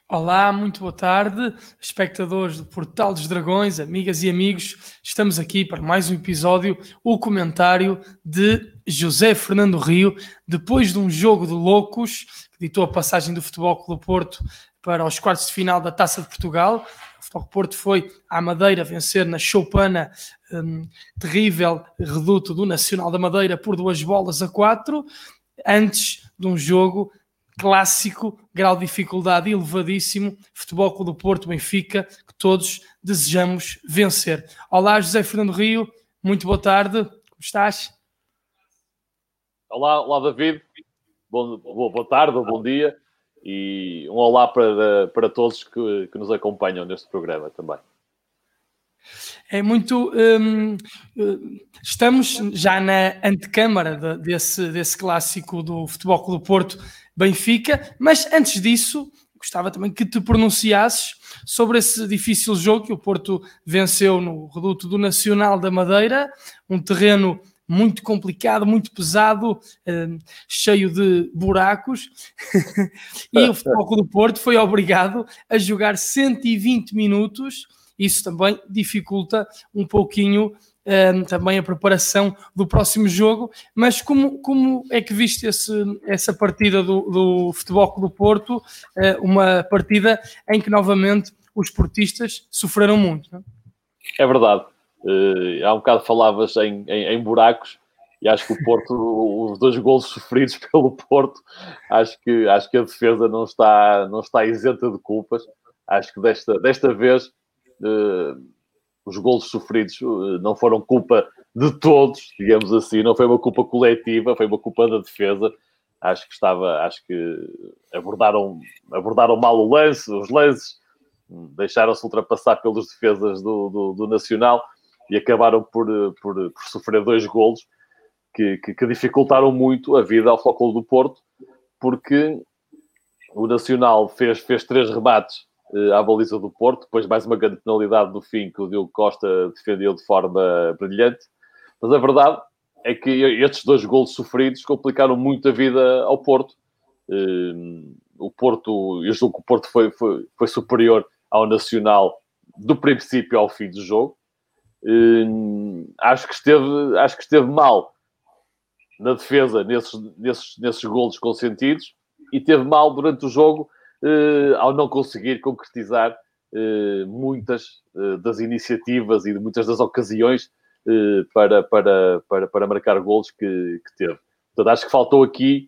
Olá, muito boa tarde, espectadores do Portal dos Dragões, amigas e amigos. Estamos aqui para mais um episódio, o comentário de José Fernando Rio, depois de um jogo de loucos, que ditou a passagem do Futebol Clube do Porto para os quartos de final da Taça de Portugal. O Futebol Clube do Porto foi à Madeira vencer na choupana terrível reduto do Nacional da Madeira por 2-4, antes de um jogo clássico, grau de dificuldade elevadíssimo, Futebol Clube do Porto, Benfica, que todos desejamos vencer. Olá, José Fernando Rio, muito boa tarde, como estás? Olá David, boa tarde ou bom dia e um olá para todos que nos acompanham neste programa também. É muito. Estamos já na antecâmara desse clássico do Futebol Clube do Porto Benfica, mas antes disso, gostava também que te pronunciasses sobre esse difícil jogo que o Porto venceu no reduto do Nacional da Madeira, um terreno muito complicado, muito pesado, cheio de buracos, e o Futebol Clube do Porto foi obrigado a jogar 120 minutos. Isso também dificulta um pouquinho também a preparação do próximo jogo. Mas como é que viste essa partida do Futebol Clube do Porto? Uma partida em que novamente os portistas sofreram muito, não é? É verdade. Há um bocado falavas em buracos e acho que o Porto, os 2 golos sofridos pelo Porto, acho que a defesa não está isenta de culpas. Acho que desta vez os golos sofridos não foram culpa de todos, digamos assim, não foi uma culpa coletiva, foi uma culpa da defesa. Acho que abordaram mal os lances, deixaram-se ultrapassar pelos defesas do Nacional e acabaram por sofrer 2 golos que dificultaram muito a vida ao Futebol Clube do Porto, porque o Nacional fez 3 remates à baliza do Porto, depois mais uma grande penalidade no fim que o Diogo Costa defendeu de forma brilhante. Mas a verdade é que estes 2 golos sofridos complicaram muito a vida ao Porto. O Porto, eu julgo que o Porto foi superior ao Nacional do princípio ao fim do jogo. Acho que esteve mal na defesa nesses golos consentidos e teve mal durante o jogo ao não conseguir concretizar muitas das iniciativas e muitas das ocasiões para marcar golos que teve. Portanto, acho que faltou aqui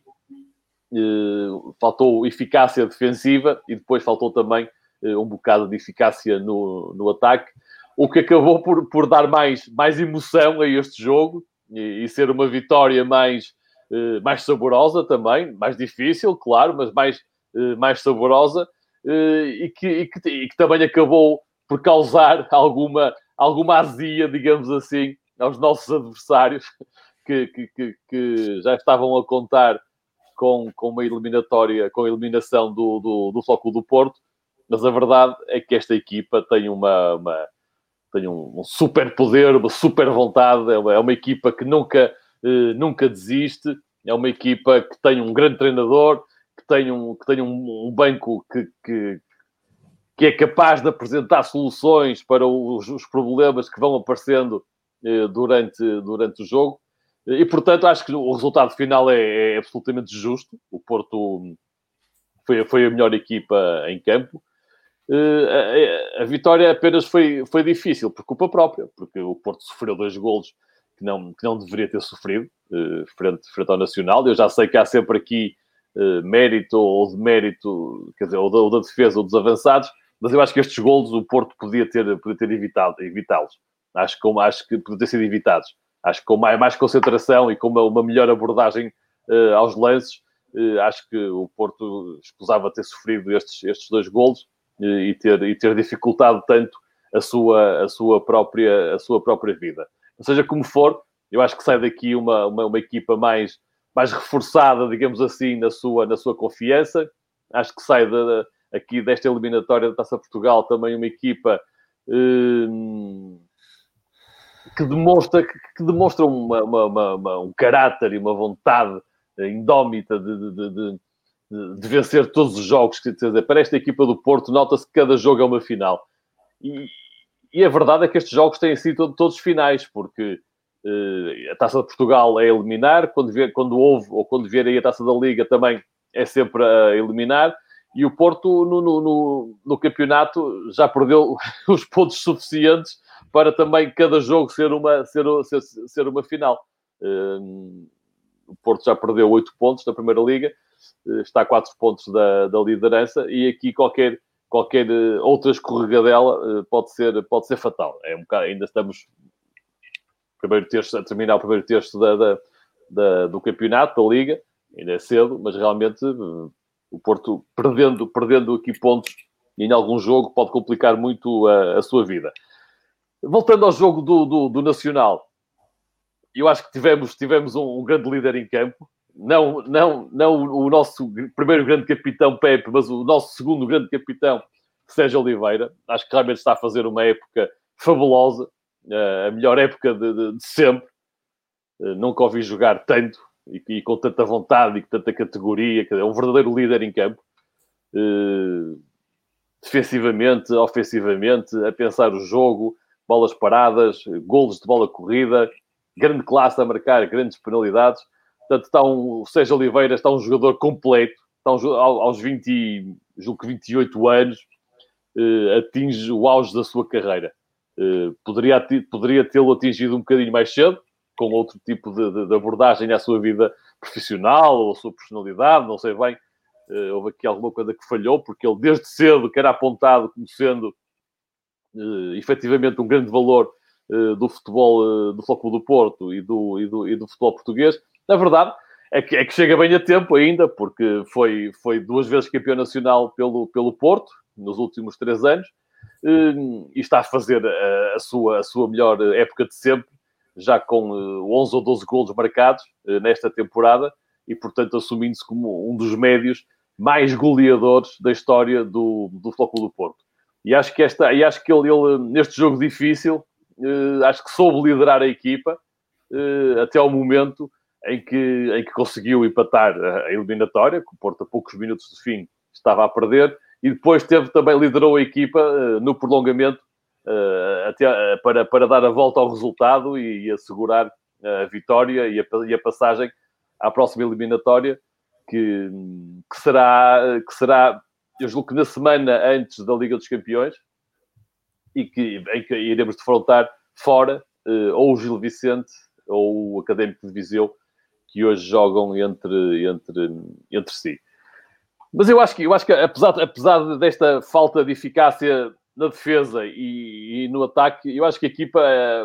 faltou eficácia defensiva e depois faltou também um bocado de eficácia no ataque, o que acabou por dar mais emoção a este jogo e ser uma vitória mais saborosa também, mais difícil, claro, mas mais saborosa, e que também acabou por causar alguma azia, digamos assim, aos nossos adversários que já estavam a contar com uma eliminatória, com a eliminação do Futebol do Porto, mas a verdade é que esta equipa tem tem um super poder, uma super vontade, é uma equipa que nunca desiste, é uma equipa que tem um grande treinador, que tem um banco que é capaz de apresentar soluções para os problemas que vão aparecendo durante o jogo. E, portanto, acho que o resultado final é absolutamente justo. O Porto foi a melhor equipa em campo. A vitória apenas foi difícil por culpa própria, porque o Porto sofreu 2 golos que não deveria ter sofrido frente ao Nacional. Eu já sei que há sempre aqui mérito ou demérito, quer dizer, ou da defesa ou dos avançados, mas eu acho que estes golos o Porto podia ter evitá-los. Acho que podia ter sido evitados. Acho que com mais concentração e com uma melhor abordagem aos lances, acho que o Porto escusava ter sofrido estes 2 golos e ter dificultado tanto a sua própria vida. Ou seja, como for, eu acho que sai daqui uma equipa mais reforçada, digamos assim, na sua confiança. Acho que sai aqui desta eliminatória da Taça Portugal também uma equipa que demonstra um caráter e uma vontade indómita de vencer todos os jogos. Quer dizer, para esta equipa do Porto, nota-se que cada jogo é uma final. E a verdade é que estes jogos têm sido todos finais, porque a Taça de Portugal é a eliminar, quando houve, ou quando vier aí a Taça da Liga também é sempre a eliminar, e o Porto no campeonato já perdeu os pontos suficientes para também cada jogo ser uma final. O Porto já perdeu 8 pontos na Primeira Liga, está a 4 pontos da liderança, e aqui qualquer outra escorregadela pode ser fatal. É um bocado, ainda estamos a terminar o primeiro terço do campeonato, da Liga, ainda é cedo, mas realmente o Porto perdendo aqui pontos em algum jogo pode complicar muito a sua vida. Voltando ao jogo do Nacional, eu acho que tivemos um grande líder em campo. Não o nosso primeiro grande capitão, Pepe, mas o nosso segundo grande capitão, Sérgio Oliveira. Acho que realmente está a fazer uma época fabulosa, a melhor época de sempre. Nunca ouvi jogar tanto e com tanta vontade e com tanta categoria. É um verdadeiro líder em campo. Defensivamente, ofensivamente, a pensar o jogo, bolas paradas, golos de bola corrida, grande classe a marcar, grandes penalidades. Portanto, o Sérgio Oliveira está um jogador completo, está aos 28 anos, atinge o auge da sua carreira. Poderia tê-lo atingido um bocadinho mais cedo, com outro tipo de abordagem à sua vida profissional ou à sua personalidade, não sei bem. Houve aqui alguma coisa que falhou, porque ele desde cedo que era apontado como sendo efetivamente um grande valor do futebol do Futebol do Porto e do futebol português. Na verdade, é que chega bem a tempo ainda, porque foi 2 vezes campeão nacional pelo Porto, nos últimos 3 anos, e está a fazer a sua melhor época de sempre, já com 11 ou 12 golos marcados nesta temporada, e, portanto, assumindo-se como um dos médios mais goleadores da história do Futebol do Porto. E acho que ele neste jogo difícil, acho que soube liderar a equipa até ao momento em que conseguiu empatar a eliminatória, que o Porto, a poucos minutos de fim, estava a perder, e depois liderou a equipa no prolongamento até, para dar a volta ao resultado e assegurar a vitória e a passagem à próxima eliminatória, que será, eu julgo que na semana antes da Liga dos Campeões, em que iremos defrontar fora ou o Gil Vicente ou o Académico de Viseu, que hoje jogam entre si. Mas eu acho que apesar desta falta de eficácia na defesa e no ataque, eu acho que a equipa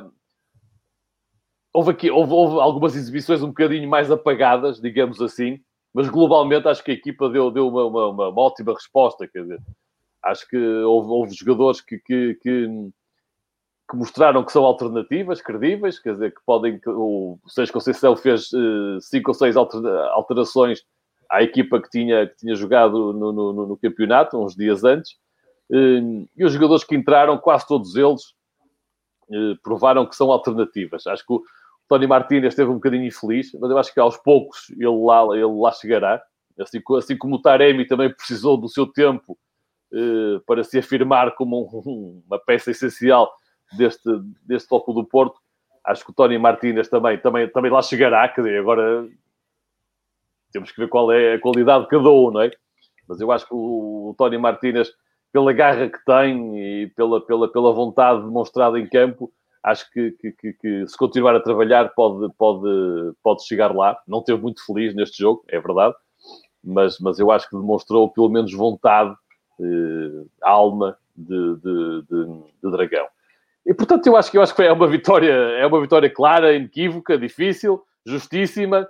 houve algumas exibições um bocadinho mais apagadas, digamos assim, mas globalmente acho que a equipa deu uma ótima resposta. Quer dizer, acho que houve jogadores que mostraram que são alternativas, credíveis, quer dizer, o Sérgio Conceição fez 5 ou 6 alterações à equipa que tinha jogado no campeonato, uns dias antes, e os jogadores que entraram, quase todos eles, provaram que são alternativas. Acho que o Tony Martínez esteve um bocadinho infeliz, mas eu acho que aos poucos ele lá chegará, assim como o Taremi também precisou do seu tempo para se afirmar como uma peça essencial deste Futebol do Porto. Acho que o Tony Martínez também lá chegará, quer dizer, agora temos que ver qual é a qualidade de cada um, não é? Mas eu acho que o Tony Martínez, pela garra que tem e pela vontade demonstrada em campo, acho que se continuar a trabalhar pode chegar lá. Não esteve muito feliz neste jogo, é verdade, mas eu acho que demonstrou pelo menos vontade, alma de dragão. E, portanto, eu acho que é uma vitória clara, inequívoca, difícil, justíssima.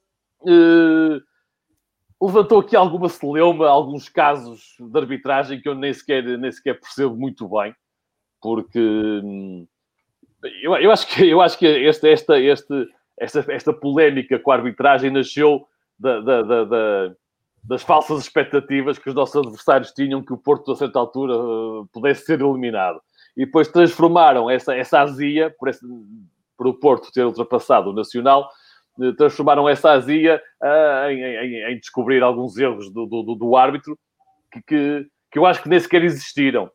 Levantou aqui alguma celeuma, alguns casos de arbitragem que eu nem sequer percebo muito bem, porque eu acho que esta polémica com a arbitragem nasceu das falsas expectativas que os nossos adversários tinham que o Porto, a certa altura, pudesse ser eliminado. E depois transformaram essa azia, por o Porto ter ultrapassado o Nacional, transformaram essa azia em descobrir alguns erros do árbitro que eu acho que nem sequer existiram.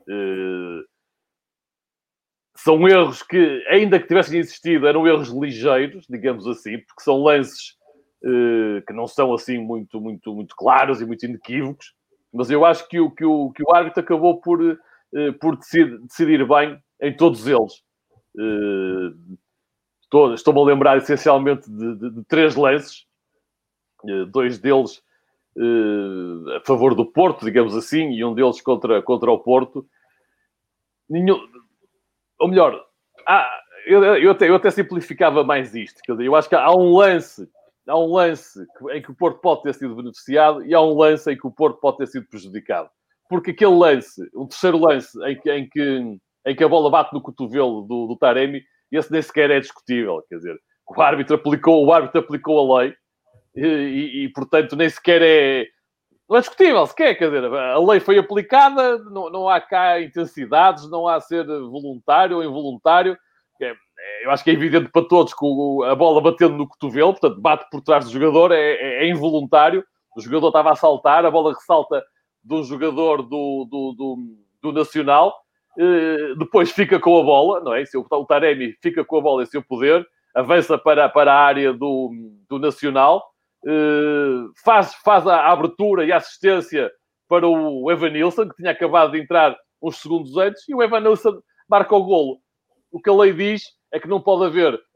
São erros que, ainda que tivessem existido, eram erros ligeiros, digamos assim, porque são lances que não são assim muito claros e muito inequívocos, mas eu acho que o árbitro acabou por decidir bem em todos eles. Estou-me a lembrar essencialmente de 3 lances, 2 deles a favor do Porto, digamos assim, e um deles contra o Porto. Ou melhor, eu até simplificava mais isto. Quer dizer, eu acho que há um lance em que o Porto pode ter sido beneficiado e há um lance em que o Porto pode ter sido prejudicado. Porque aquele lance, o terceiro lance em que a bola bate no cotovelo do Taremi, esse nem sequer é discutível. Quer dizer, o árbitro aplicou a lei e portanto, nem sequer é... Não é discutível sequer, quer dizer, a lei foi aplicada, não há cá intensidades, não há ser voluntário ou involuntário. Eu acho que é evidente para todos que a bola batendo no cotovelo, portanto, bate por trás do jogador, é involuntário. O jogador estava a saltar, a bola ressalta de um jogador do Nacional, depois fica com a bola, não é? O Taremi fica com a bola em seu poder, avança para a área do Nacional, faz a abertura e a assistência para o Evanilson, que tinha acabado de entrar uns segundos antes, e o Evanilson marca o golo. O que a lei diz é que não pode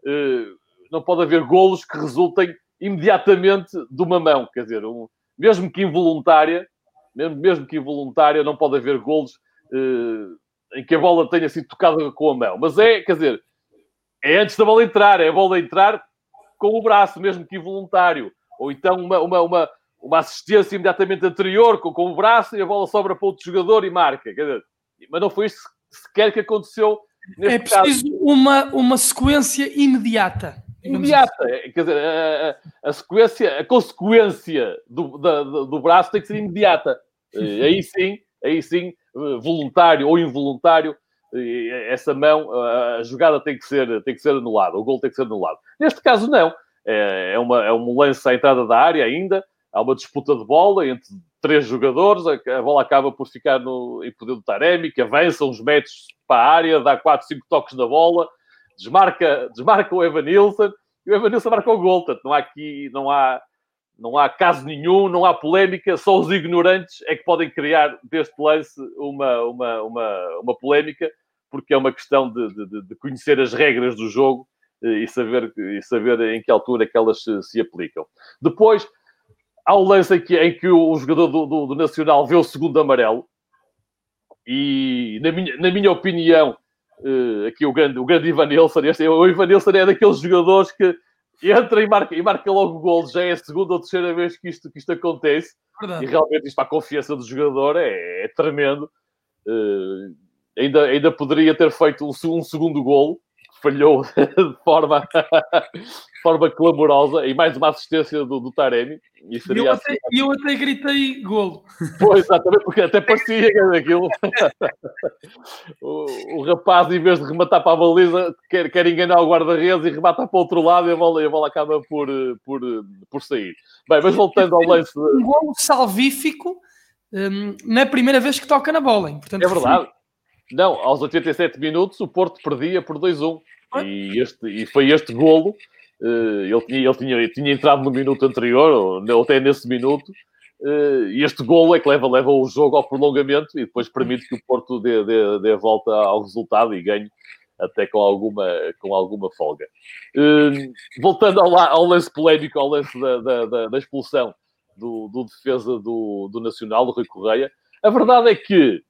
haver golos que resultem imediatamente de uma mão. Quer dizer, mesmo que involuntária, não pode haver golos em que a bola tenha sido tocada com a mão. Mas quer dizer, é antes da bola entrar, é a bola entrar com o braço, mesmo que involuntário. Ou então uma assistência imediatamente anterior com o braço e a bola sobra para outro jogador e marca. Quer dizer, mas não foi isso sequer que aconteceu neste caso. É preciso uma sequência imediata. Imediata. Quer dizer, a consequência do braço tem que ser imediata. Aí sim, voluntário ou involuntário, essa mão, a jogada tem que ser anulada. O gol tem que ser anulado. Neste caso, não. É um lance à entrada da área ainda. Há uma disputa de bola entre 3 jogadores. A bola acaba por ficar em poder do Taremi, que avança uns metros para a área, dá 4, 5 toques na bola, desmarca o Evanilson e o Evanilson marca o gol. Portanto, não há caso nenhum, não há polémica. Só os ignorantes é que podem criar deste lance uma polémica, porque é uma questão de conhecer as regras do jogo e saber em que altura que elas se aplicam. Depois, há um lance em que o jogador do Nacional vê o segundo amarelo e, na minha opinião, aqui o grande Evanilson, o Evanilson é daqueles jogadores que entra e marca logo o gol. Já é a segunda ou terceira vez que isto acontece. Verdade. E realmente isto para a confiança do jogador é tremendo. Ainda poderia ter feito um segundo golo, falhou de forma clamorosa, e mais uma assistência do Taremi. E eu até gritei golo. Pois, exatamente, porque até parecia aquilo. O rapaz, em vez de rematar para a baliza, quer enganar o guarda-redes e remata para o outro lado e a bola acaba por sair. Bem, mas voltando ao lance... Um golo salvífico na primeira vez que toca na bola. Portanto, é verdade. Não, aos 87 minutos o Porto perdia por 2-1. E foi este golo. Ele tinha entrado no minuto anterior, ou até nesse minuto. E este golo é que leva o jogo ao prolongamento e depois permite que o Porto dê a volta ao resultado e ganhe até com alguma folga. Voltando ao lance polémico, ao lance da expulsão do defesa do Nacional, do Rui Correia, a verdade é que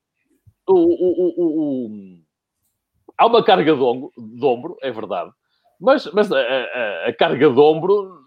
há uma carga de ombro, é verdade, mas a carga de ombro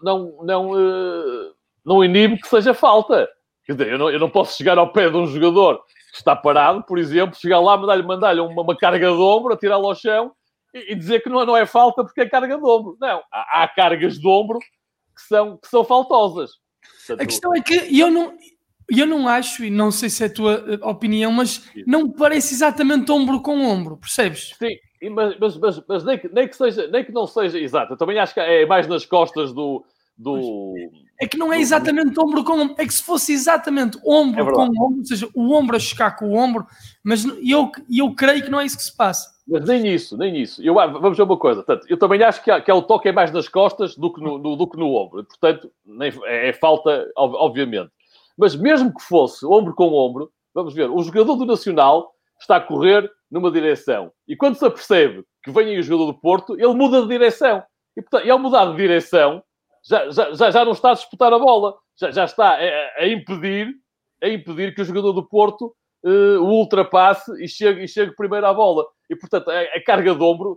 não inibe que seja falta. Quer dizer, eu não posso chegar ao pé de um jogador que está parado, por exemplo, chegar lá, mandar-lhe uma carga de ombro, atirá-lo ao chão e dizer que não é falta porque é carga de ombro. Não, há cargas de ombro que são faltosas. Portanto, a questão é que eu não acho, e não sei se é a tua opinião, mas não me parece exatamente ombro com ombro, percebes? Sim, Mas nem que não seja exato. Eu também acho que é mais nas costas do... É que não é exatamente ombro com ombro, é que se fosse exatamente ombro com ombro, ou seja, o ombro a chocar com o ombro, mas eu creio que não é isso que se passa. Mas nem isso. Vamos ver uma coisa. Portanto, eu também acho que o toque é mais nas costas do que no ombro. Portanto, é falta, obviamente. Mas mesmo que fosse ombro com ombro, vamos ver, o jogador do Nacional está a correr numa direção. E quando se apercebe que vem aí o jogador do Porto, ele muda de direção. E, portanto, ao mudar de direção, já não está a disputar a bola. Já está a impedir que o jogador do Porto o ultrapasse e chegue primeiro à bola. E, portanto, a carga de ombro,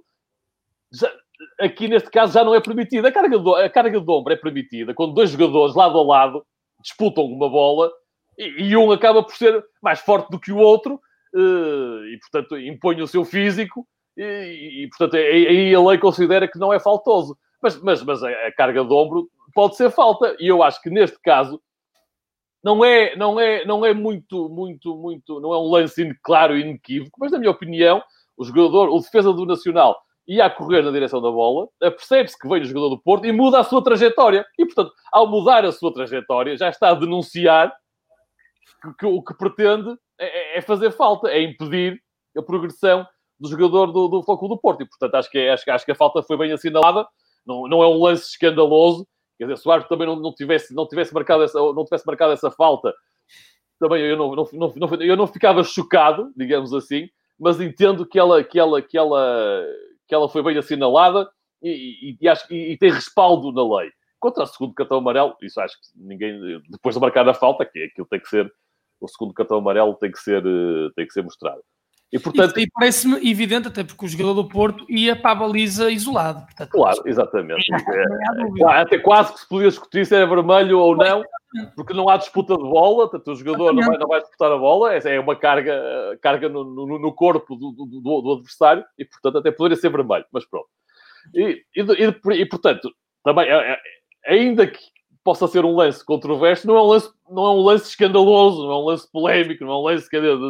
aqui neste caso, já não é permitida. A carga de ombro é permitida quando dois jogadores, lado a lado, disputam uma bola e um acaba por ser mais forte do que o outro e, portanto, impõe o seu físico e portanto, aí a lei considera que não é faltoso. Mas a carga de ombro pode ser falta. E eu acho que, neste caso, não é muito, não é um lance claro e inequívoco, mas, na minha opinião, o defesa do Nacional ia a correr na direção da bola, percebe-se que vem o jogador do Porto e muda a sua trajetória. E, portanto, ao mudar a sua trajetória, já está a denunciar que o que pretende é fazer falta, é impedir a progressão do jogador do Futebol do Porto. E, portanto, acho que a falta foi bem assinalada. Não é um lance escandaloso. Quer dizer, se o árbitro também não tivesse marcado essa falta, também eu não ficava chocado, digamos assim, mas entendo que ela foi bem assinalada e tem respaldo na lei. Quanto ao segundo cartão amarelo, isso acho que ninguém, depois de marcar a falta, que aquilo tem que ser, o segundo cartão amarelo tem que ser mostrado. E, portanto, isso parece-me evidente, até porque o jogador do Porto ia para a baliza isolado. Portanto, claro, exatamente. Até quase que se podia discutir se era vermelho ou não, porque não há disputa de bola, portanto, o jogador não vai disputar a bola, é uma carga no corpo do adversário, e, portanto, até poderia ser vermelho, mas pronto. E portanto, também, ainda que possa ser um lance controverso, não é um lance escandaloso, não é um lance polémico, não é um lance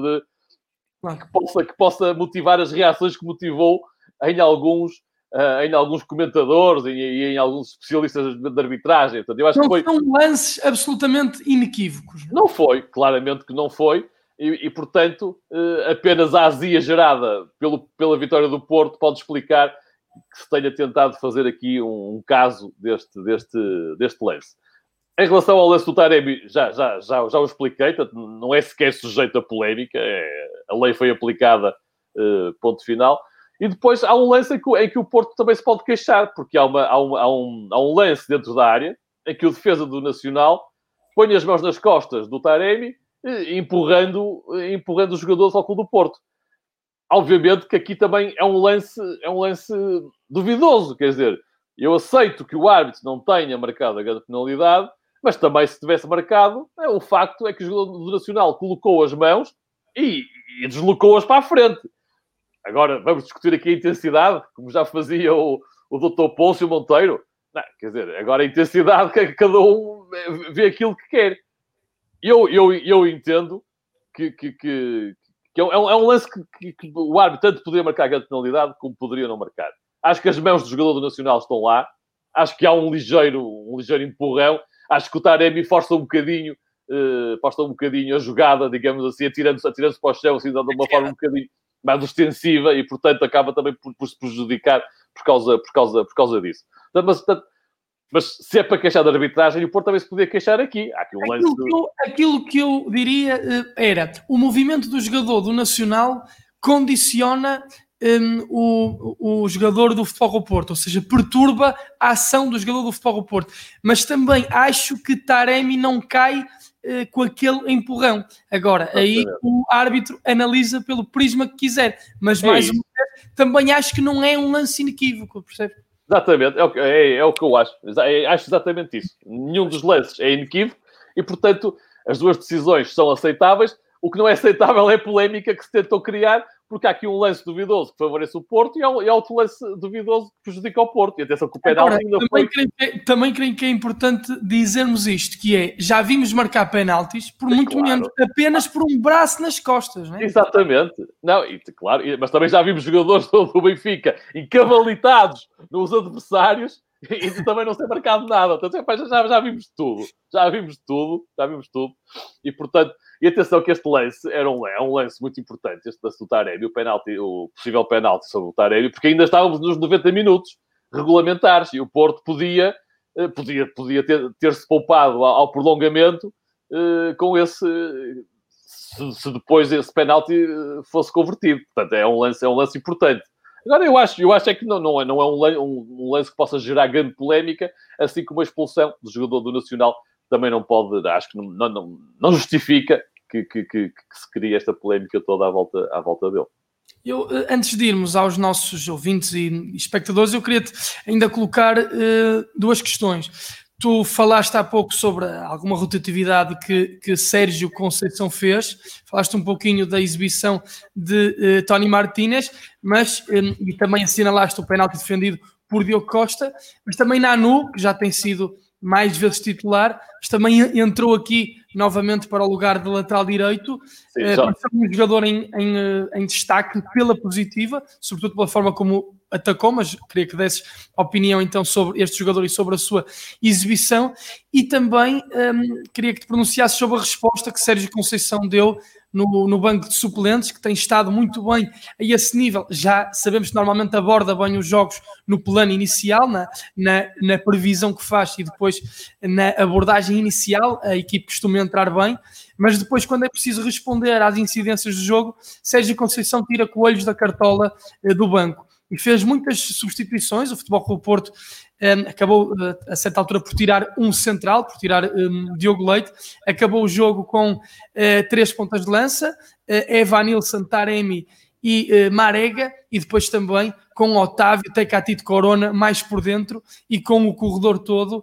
que possa motivar as reações que motivou em alguns comentadores e em alguns especialistas de arbitragem. Portanto, eu acho que são lances absolutamente inequívocos. Não foi, claramente que não foi. E portanto, apenas a azia gerada pela vitória do Porto pode explicar que se tenha tentado fazer aqui um caso deste lance. Em relação ao lance do Taremi, já o expliquei, portanto, não é sequer sujeito a polémica, a lei foi aplicada, ponto final. E depois há um lance em que o Porto também se pode queixar, porque há um lance dentro da área em que o defesa do Nacional põe as mãos nas costas do Taremi, empurrando o jogador do Clube do Porto. Obviamente que aqui também é um lance duvidoso, quer dizer, eu aceito que o árbitro não tenha marcado a grande penalidade, mas também se tivesse marcado, o facto é que o jogador do Nacional colocou as mãos e deslocou-as para a frente. Agora, vamos discutir aqui a intensidade, como já fazia o Dr. Pôncio Monteiro. Não, quer dizer, agora a intensidade, cada um vê aquilo que quer. Eu entendo que é um lance que o árbitro tanto poderia marcar a grande penalidade como poderia não marcar. Acho que as mãos do jogador do Nacional estão lá. Acho que há um ligeiro empurrão. Acho que o Taremi força um bocadinho a jogada, digamos assim, atirando-se para o chão, assim, de uma forma um bocadinho mais ostensiva e, portanto, acaba também por se prejudicar por causa disso. Mas se é para queixar da arbitragem, o Porto também se podia queixar aqui. Há aqui um lance... Aquilo que eu diria era o movimento do jogador do Nacional condiciona o jogador do Futebol do Porto, ou seja, perturba a ação do jogador do Futebol do Porto. Mas também acho que Taremi não cai com aquele empurrão. Agora, aí o árbitro analisa pelo prisma que quiser. Mas, mais uma vez, também acho que não é um lance inequívoco, percebe? Exatamente, é o que eu acho. Acho exatamente isso. Nenhum dos lances é inequívoco e, portanto, as duas decisões são aceitáveis. O que não é aceitável é a polémica que se tentou criar, porque há aqui um lance duvidoso que favorece o Porto e há outro lance duvidoso que prejudica o Porto. E atenção que o penalti ainda foi... Também creio que é importante dizermos isto, que é, já vimos marcar penaltis por muito menos, apenas por um braço nas costas, não é? Exatamente. Não, claro, mas também já vimos jogadores do Benfica encavalitados nos adversários e também não ser marcado nada. Portanto, já vimos tudo. Já vimos tudo. E, portanto, e atenção que este lance é um lance muito importante, este lance do Taremi, o possível penalti sobre o Taremi, porque ainda estávamos nos 90 minutos regulamentares e o Porto podia ter-se poupado ao prolongamento com esse... Se depois esse penalti fosse convertido. Portanto, é um lance importante. Agora, eu acho é que não é um lance que possa gerar grande polémica, assim como a expulsão do jogador do Nacional também não pode, acho que não justifica que se crie esta polémica toda à volta dele. Eu, antes de irmos aos nossos ouvintes e espectadores, eu queria-te ainda colocar duas questões. Tu falaste há pouco sobre alguma rotatividade que Sérgio Conceição fez, falaste um pouquinho da exibição de Tony Martínez, mas e também assinalaste o penalti defendido por Diogo Costa, mas também Nanu, que já tem sido mais vezes titular, mas também entrou aqui novamente para o lugar de lateral direito, um jogador em destaque pela positiva, sobretudo pela forma como atacou, mas queria que desses opinião então sobre este jogador e sobre a sua exibição, e também queria que te pronunciasses sobre a resposta que Sérgio Conceição deu no banco de suplentes, que tem estado muito bem a esse nível. Já sabemos que normalmente aborda bem os jogos no plano inicial, na previsão que faz e depois na abordagem inicial, a equipe costuma entrar bem, mas depois quando é preciso responder às incidências do jogo, Sérgio Conceição tira coelhos da cartola do banco. E fez muitas substituições. O Futebol Clube do Porto acabou, a certa altura, por tirar um central, por tirar Diogo Leite. Acabou o jogo com 3 pontas de lança, Evanilson, Taremi e Marega, e depois também com Otávio, Tecatito, Corona mais por dentro, e com o corredor todo,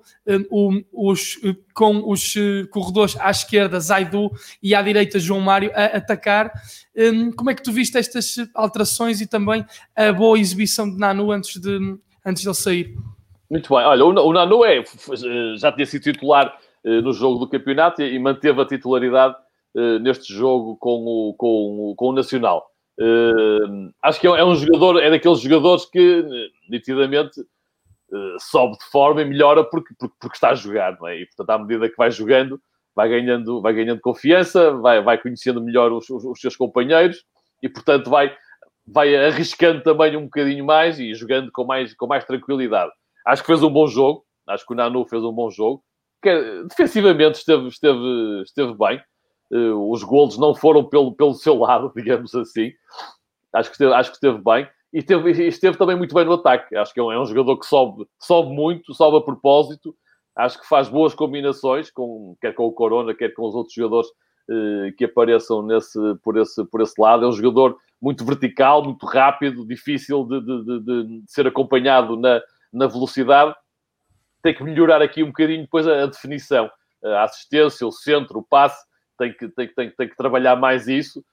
com os corredores à esquerda, Zaidu, e à direita, João Mário, a atacar. Como é que tu viste estas alterações e também a boa exibição de Nanu antes dele sair? Muito bem. Olha, o Nanu já tinha sido titular no jogo do campeonato e manteve a titularidade neste jogo com o Nacional. Acho que é um jogador, é daqueles jogadores que nitidamente sobe de forma e melhora porque está a jogar, não é? E portanto, à medida que vai jogando, vai ganhando confiança, vai conhecendo melhor os seus companheiros e portanto vai arriscando também um bocadinho mais e jogando com mais tranquilidade. Acho que fez um bom jogo, acho que o Nanu fez um bom jogo, que defensivamente esteve bem. Os golos não foram pelo seu lado, digamos assim. Acho que esteve bem. E esteve também muito bem no ataque. Acho que é um jogador que sobe muito, sobe a propósito. Acho que faz boas combinações, quer com o Corona, quer com os outros jogadores que apareçam por esse lado. É um jogador muito vertical, muito rápido, difícil de ser acompanhado na velocidade. Tem que melhorar aqui um bocadinho depois a definição. A assistência, o centro, o passe. Tem que trabalhar mais isso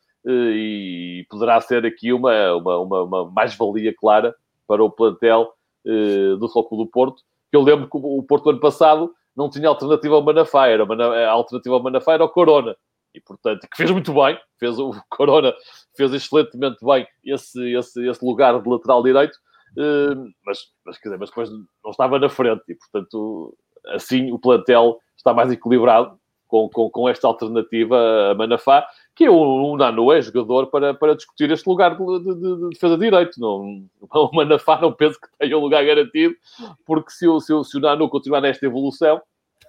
e poderá ser aqui uma mais-valia clara para o plantel do Futebol Clube do Porto. Que eu lembro que o Porto ano passado não tinha alternativa ao Manafá, a alternativa ao Manafá era o Corona. E, portanto, que fez muito bem. O Corona fez excelentemente bem esse lugar de lateral direito, mas depois não estava na frente. E, portanto, assim o plantel está mais equilibrado com esta alternativa a Manafá, que o Nanu é jogador para discutir este lugar de defesa de direito. O Manafá não penso que tenha um lugar garantido, porque se o Nanu continuar nesta evolução,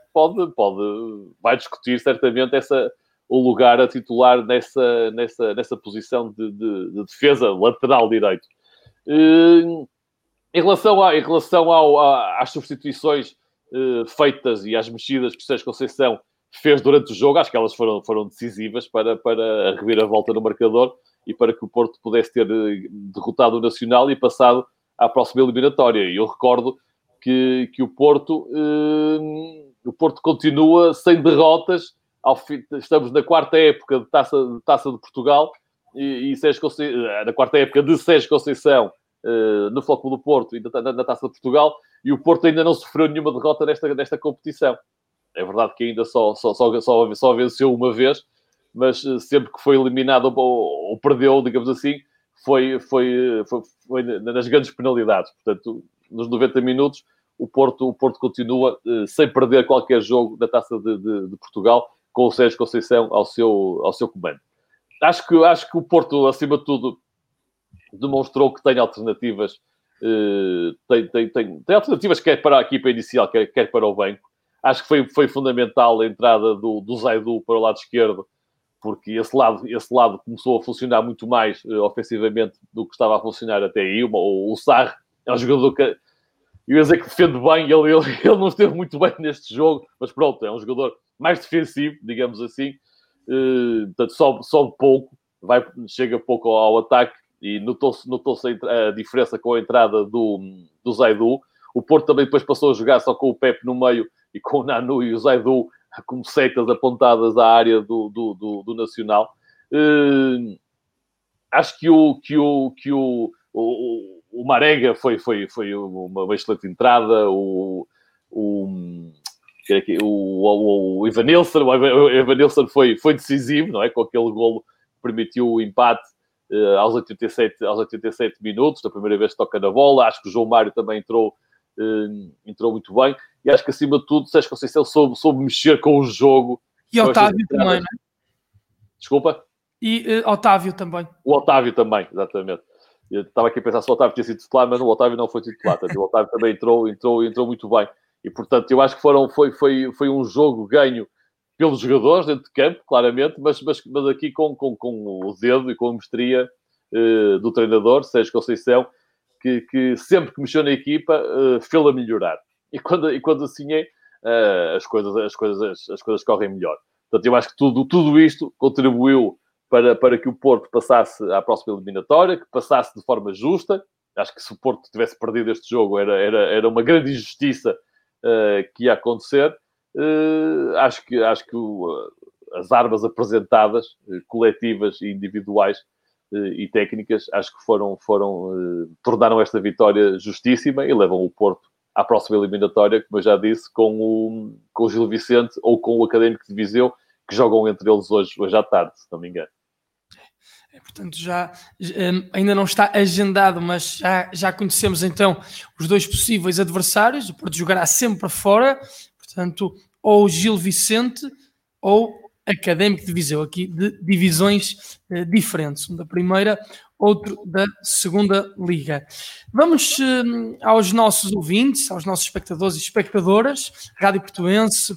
vai discutir certamente o lugar a titular nessa posição de defesa lateral direito. Em relação às substituições feitas e às mexidas que o Sérgio Conceição fez durante o jogo, acho que elas foram decisivas para a reviravolta no marcador e para que o Porto pudesse ter derrotado o Nacional e passado à próxima eliminatória. E eu recordo que o Porto continua sem derrotas. Estamos na 4ª época de Taça de Portugal e Sérgio Conceição, na quarta época de Sérgio Conceição no Futebol Clube do Porto e na Taça de Portugal, e o Porto ainda não sofreu nenhuma derrota nesta competição. É verdade que ainda só venceu uma vez, mas sempre que foi eliminado ou perdeu, digamos assim, foi nas grandes penalidades. Portanto, nos 90 minutos, o Porto continua sem perder qualquer jogo da Taça de Portugal, com o Sérgio Conceição ao seu comando. Acho que o Porto, acima de tudo, demonstrou que tem alternativas. Tem alternativas quer para a equipa inicial, quer para o banco. Acho que foi fundamental a entrada do Zaidu para o lado esquerdo, porque esse lado começou a funcionar muito mais ofensivamente do que estava a funcionar até aí. O Sarr é um jogador que, eu ia dizer que defende bem, ele não esteve muito bem neste jogo, mas pronto, é um jogador mais defensivo, digamos assim. Portanto, sobe pouco, chega pouco ao ataque, e notou-se a diferença com a entrada do Zaidu. O Porto também depois passou a jogar só com o Pepe no meio e com o Nanu e o Zaidu como setas apontadas à área do Nacional. Acho que o Marega foi uma excelente entrada. O Evanilson foi decisivo, não é? Com aquele golo que permitiu o empate aos 87 minutos, da primeira vez que toca na bola. Acho que o João Mário também entrou muito bem, e acho que acima de tudo Sérgio Conceição soube mexer com o jogo. E Otávio também, não é? Desculpa? E Otávio também. O Otávio também, exatamente. Eu estava aqui a pensar se o Otávio tinha sido titular, mas o Otávio não foi titular. Portanto, o Otávio também entrou muito bem. E, portanto, eu acho que foi um jogo ganho pelos jogadores dentro de campo, claramente, mas aqui com o dedo e com a mestria do treinador, Sérgio Conceição, que sempre que mexeu na equipa, fê-la melhorar. E quando assim é, as coisas correm melhor. Portanto, eu acho que tudo isto contribuiu para que o Porto passasse à próxima eliminatória, que passasse de forma justa. Acho que se o Porto tivesse perdido este jogo, era uma grande injustiça que ia acontecer. Acho que as armas apresentadas, coletivas e individuais e técnicas, acho que tornaram esta vitória justíssima e levam o Porto à próxima eliminatória, como eu já disse, com o Gil Vicente ou com o Académico de Viseu, que jogam entre eles hoje à tarde, se não me engano. Portanto, ainda não está agendado, mas já conhecemos então os dois possíveis adversários. O Porto jogará sempre fora, portanto, ou Gil Vicente ou Académico de Viseu, aqui de divisões diferentes, um da primeira, outro da segunda liga. Vamos aos nossos ouvintes, aos nossos espectadores e espectadoras, Rádio Portuense,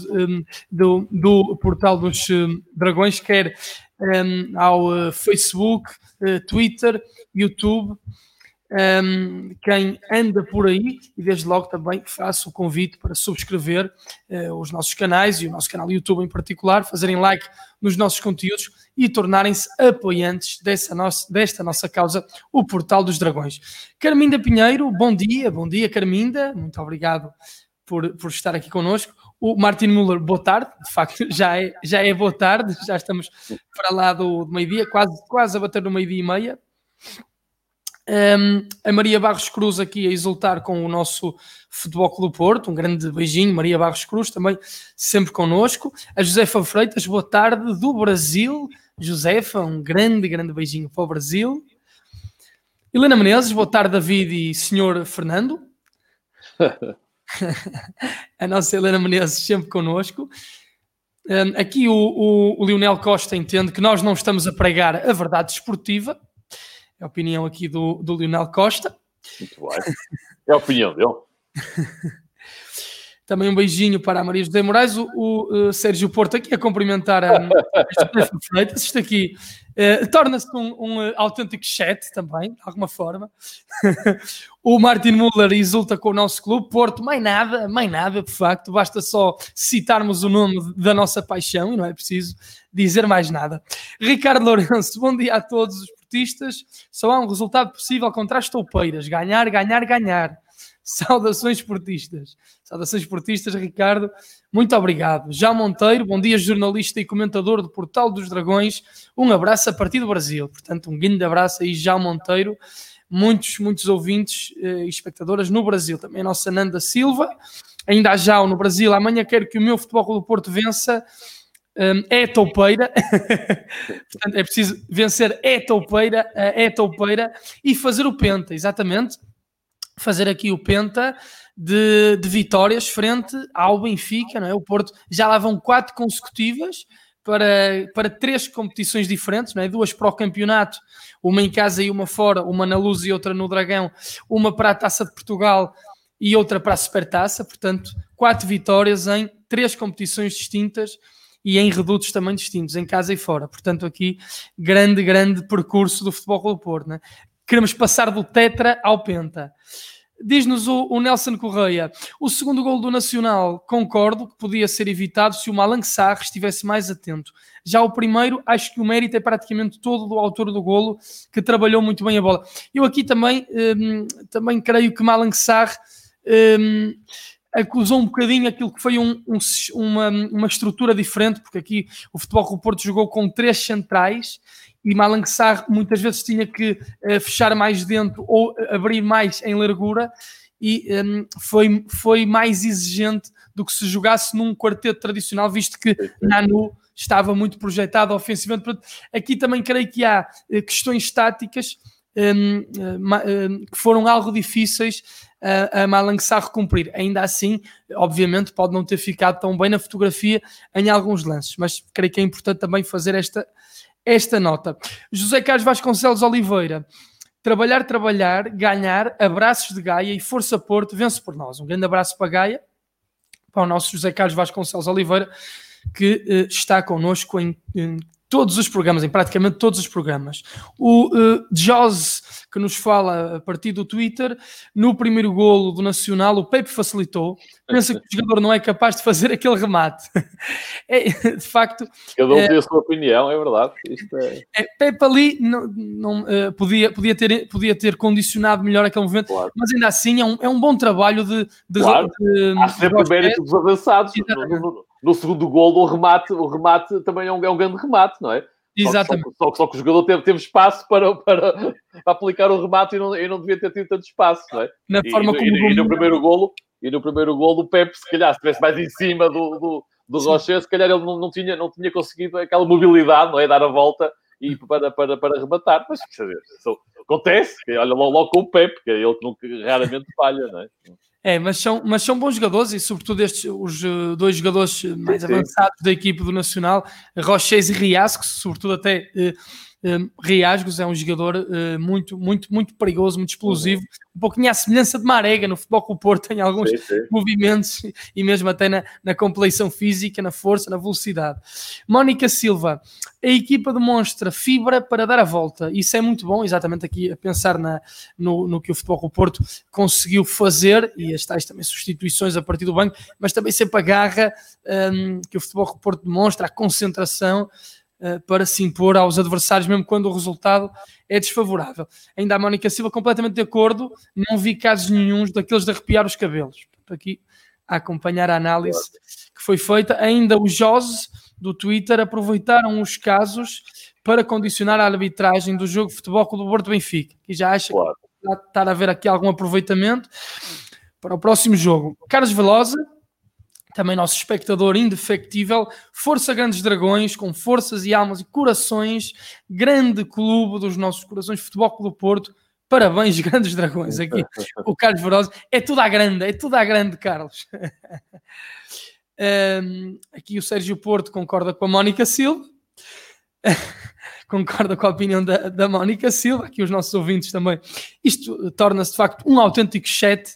do Portal dos Dragões, quer ao Facebook, Twitter, YouTube. Quem anda por aí, e desde logo também faço o convite para subscrever os nossos canais e o nosso canal YouTube em particular, fazerem like nos nossos conteúdos e tornarem-se apoiantes desta nossa causa, o Portal dos Dragões. Carminda Pinheiro, bom dia Carminda, muito obrigado por estar aqui connosco. O Martin Müller, boa tarde, de facto já é boa tarde, já estamos para lá do meio-dia, quase a bater no meio-dia e meia. A Maria Barros Cruz aqui a exultar com o nosso Futebol Clube do Porto, um grande beijinho, Maria Barros Cruz também sempre connosco. A Josefa Freitas, boa tarde, do Brasil. Josefa, um grande beijinho para o Brasil. Helena Menezes, boa tarde, David e Sr. Fernando. A nossa Helena Menezes sempre connosco. Aqui o Lionel Costa entende que nós não estamos a pregar a verdade desportiva. É a opinião aqui do Lionel Costa. Muito bem. É a opinião dele. Também um beijinho para a Maria José Moraes. O Sérgio Porto aqui a cumprimentar a Josefa Freitas. Isto aqui torna-se um autêntico chat também, de alguma forma. O Martin Müller exulta com o nosso clube. Porto, mais nada, de facto. Basta só citarmos o nome da nossa paixão e não é preciso dizer mais nada. Ricardo Lourenço, bom dia a todos os portistas. Só há um resultado possível contra as toupeiras. Ganhar. Saudações esportistas. Saudações esportistas, Ricardo. Muito obrigado. Já Monteiro, bom dia, jornalista e comentador do Portal dos Dragões. Um abraço a partir do Brasil. Portanto, um grande abraço aí, Já Monteiro. Muitos ouvintes e espectadoras no Brasil. Também a nossa Nanda Silva. Ainda há Já no Brasil. Amanhã quero que o meu Futebol Clube do Porto vença. É toupeira. Portanto, é preciso vencer toupeira e fazer o penta, exatamente. Fazer aqui o penta de vitórias frente ao Benfica, não é? O Porto já lá vão 4 consecutivas para 3 competições diferentes, não é? 2 para o campeonato, uma em casa e uma fora, uma na Luz e outra no Dragão, uma para a Taça de Portugal e outra para a Supertaça. Portanto, 4 vitórias em 3 competições distintas e em redutos também distintos, em casa e fora. Portanto, aqui, grande percurso do Futebol Clube do Porto, né? Queremos passar do tetra ao penta. Diz-nos o Nelson Correia, o segundo golo do Nacional, concordo que podia ser evitado se o Malang Sarr estivesse mais atento. Já o primeiro, acho que o mérito é praticamente todo do autor do golo, que trabalhou muito bem a bola. Eu aqui também creio que Malang Sarr acusou um bocadinho aquilo que foi uma estrutura diferente, porque aqui o Futebol Clube do Porto jogou com 3 centrais e Malang Sarr muitas vezes tinha que fechar mais dentro ou abrir mais em largura e foi mais exigente do que se jogasse num quarteto tradicional, visto que Nanu estava muito projetado ofensivamente. Portanto, aqui também creio que há questões táticas que foram algo difíceis a Malang Sarr cumprir. Ainda assim, obviamente, pode não ter ficado tão bem na fotografia em alguns lances, mas creio que é importante também fazer esta nota. José Carlos Vasconcelos Oliveira, trabalhar, ganhar, abraços de Gaia e força Porto, vence por nós. Um grande abraço para Gaia, para o nosso José Carlos Vasconcelos Oliveira, que está connosco em todos os programas, em praticamente todos os programas. O Joz, que nos fala a partir do Twitter, no primeiro golo do Nacional, o Pepe facilitou. Pensa que o jogador não é capaz de fazer aquele remate. De facto... Cada um tem a sua opinião, é verdade. Pepe ali podia ter condicionado melhor aquele movimento, claro. Mas ainda assim é um bom trabalho de claro. Há sempre mérito dos avançados. No segundo golo, o remate também é um grande remate, não é? Exatamente. Só que o jogador teve espaço para aplicar o remate e não devia ter tido tanto espaço, não é? No primeiro golo, o Pepe, se calhar, se estivesse mais em cima do Rocher, se calhar ele não tinha conseguido aquela mobilidade, não é? Dar a volta e para rematar. Mas, isso acontece. Olha logo com o Pepe, que é ele que raramente falha, não é? Mas são bons jogadores e sobretudo os 2 jogadores mais avançados da equipe do Nacional, Rochês e Riascos, sobretudo até Riascos é um jogador muito perigoso, muito explosivo, um pouquinho à semelhança de Marega no Futebol Clube do Porto, tem alguns movimentos e mesmo até na compleição física, na força, na velocidade. Mónica Silva, a equipa demonstra fibra para dar a volta, isso é muito bom, exatamente aqui a pensar no que o Futebol Clube do Porto conseguiu fazer, e as tais também substituições a partir do banco, mas também sempre a garra que o Futebol Clube do Porto demonstra, a concentração para se impor aos adversários, mesmo quando o resultado é desfavorável. Ainda a Mónica Silva completamente de acordo, não vi casos nenhuns daqueles de arrepiar os cabelos. Aqui a acompanhar a análise que foi feita. Ainda os Jose do Twitter aproveitaram os casos para condicionar a arbitragem do jogo de Futebol Clube do Porto Benfica, que já acha que está a haver aqui algum aproveitamento para o próximo jogo. Carlos Velosa, também nosso espectador indefectível, força Grandes Dragões, com forças e almas e corações, grande clube dos nossos corações, Futebol Clube do Porto, parabéns Grandes Dragões, aqui o Carlos Velosa, é tudo à grande, Carlos. Aqui o Sérgio Porto concorda com a Mónica Silva, concorda com a opinião da Mónica Silva, aqui os nossos ouvintes também, isto torna-se de facto um autêntico chat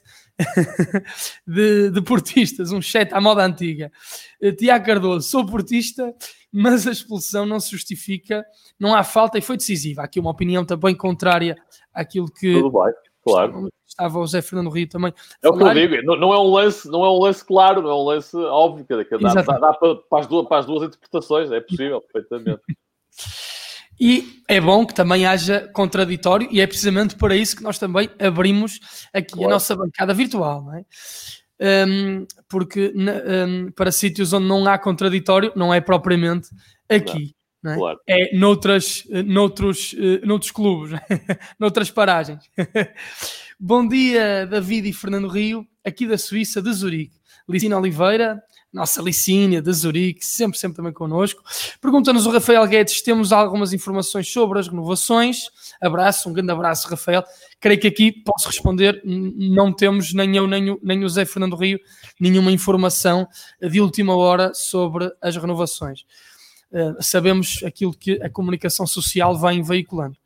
de portistas, um chat à moda antiga. Tiago Cardoso, sou portista, mas a expulsão não se justifica, não há falta e foi decisiva. Aqui uma opinião também contrária àquilo que tudo bem, claro. Estava o Zé Fernando Rio também. É o que eu digo, não é um lance claro, não é um lance óbvio, que dá para as duas interpretações, é possível, perfeitamente. E é bom que também haja contraditório, e é precisamente para isso que nós também abrimos aqui a nossa bancada virtual, não é? Porque para sítios onde não há contraditório, não é propriamente aqui, não é? Claro. É noutros clubes, noutras paragens. Bom dia, David e Fernando Rio, aqui da Suíça, de Zurique. Licínia Oliveira, nossa Licínia de Zurique, sempre também connosco. Pergunta-nos o Rafael Guedes se temos algumas informações sobre as renovações. Um grande abraço, Rafael. Creio que aqui posso responder, não temos, nem eu, nem o Zé Fernando Rio, nenhuma informação de última hora sobre as renovações. Sabemos aquilo que a comunicação social vem veiculando.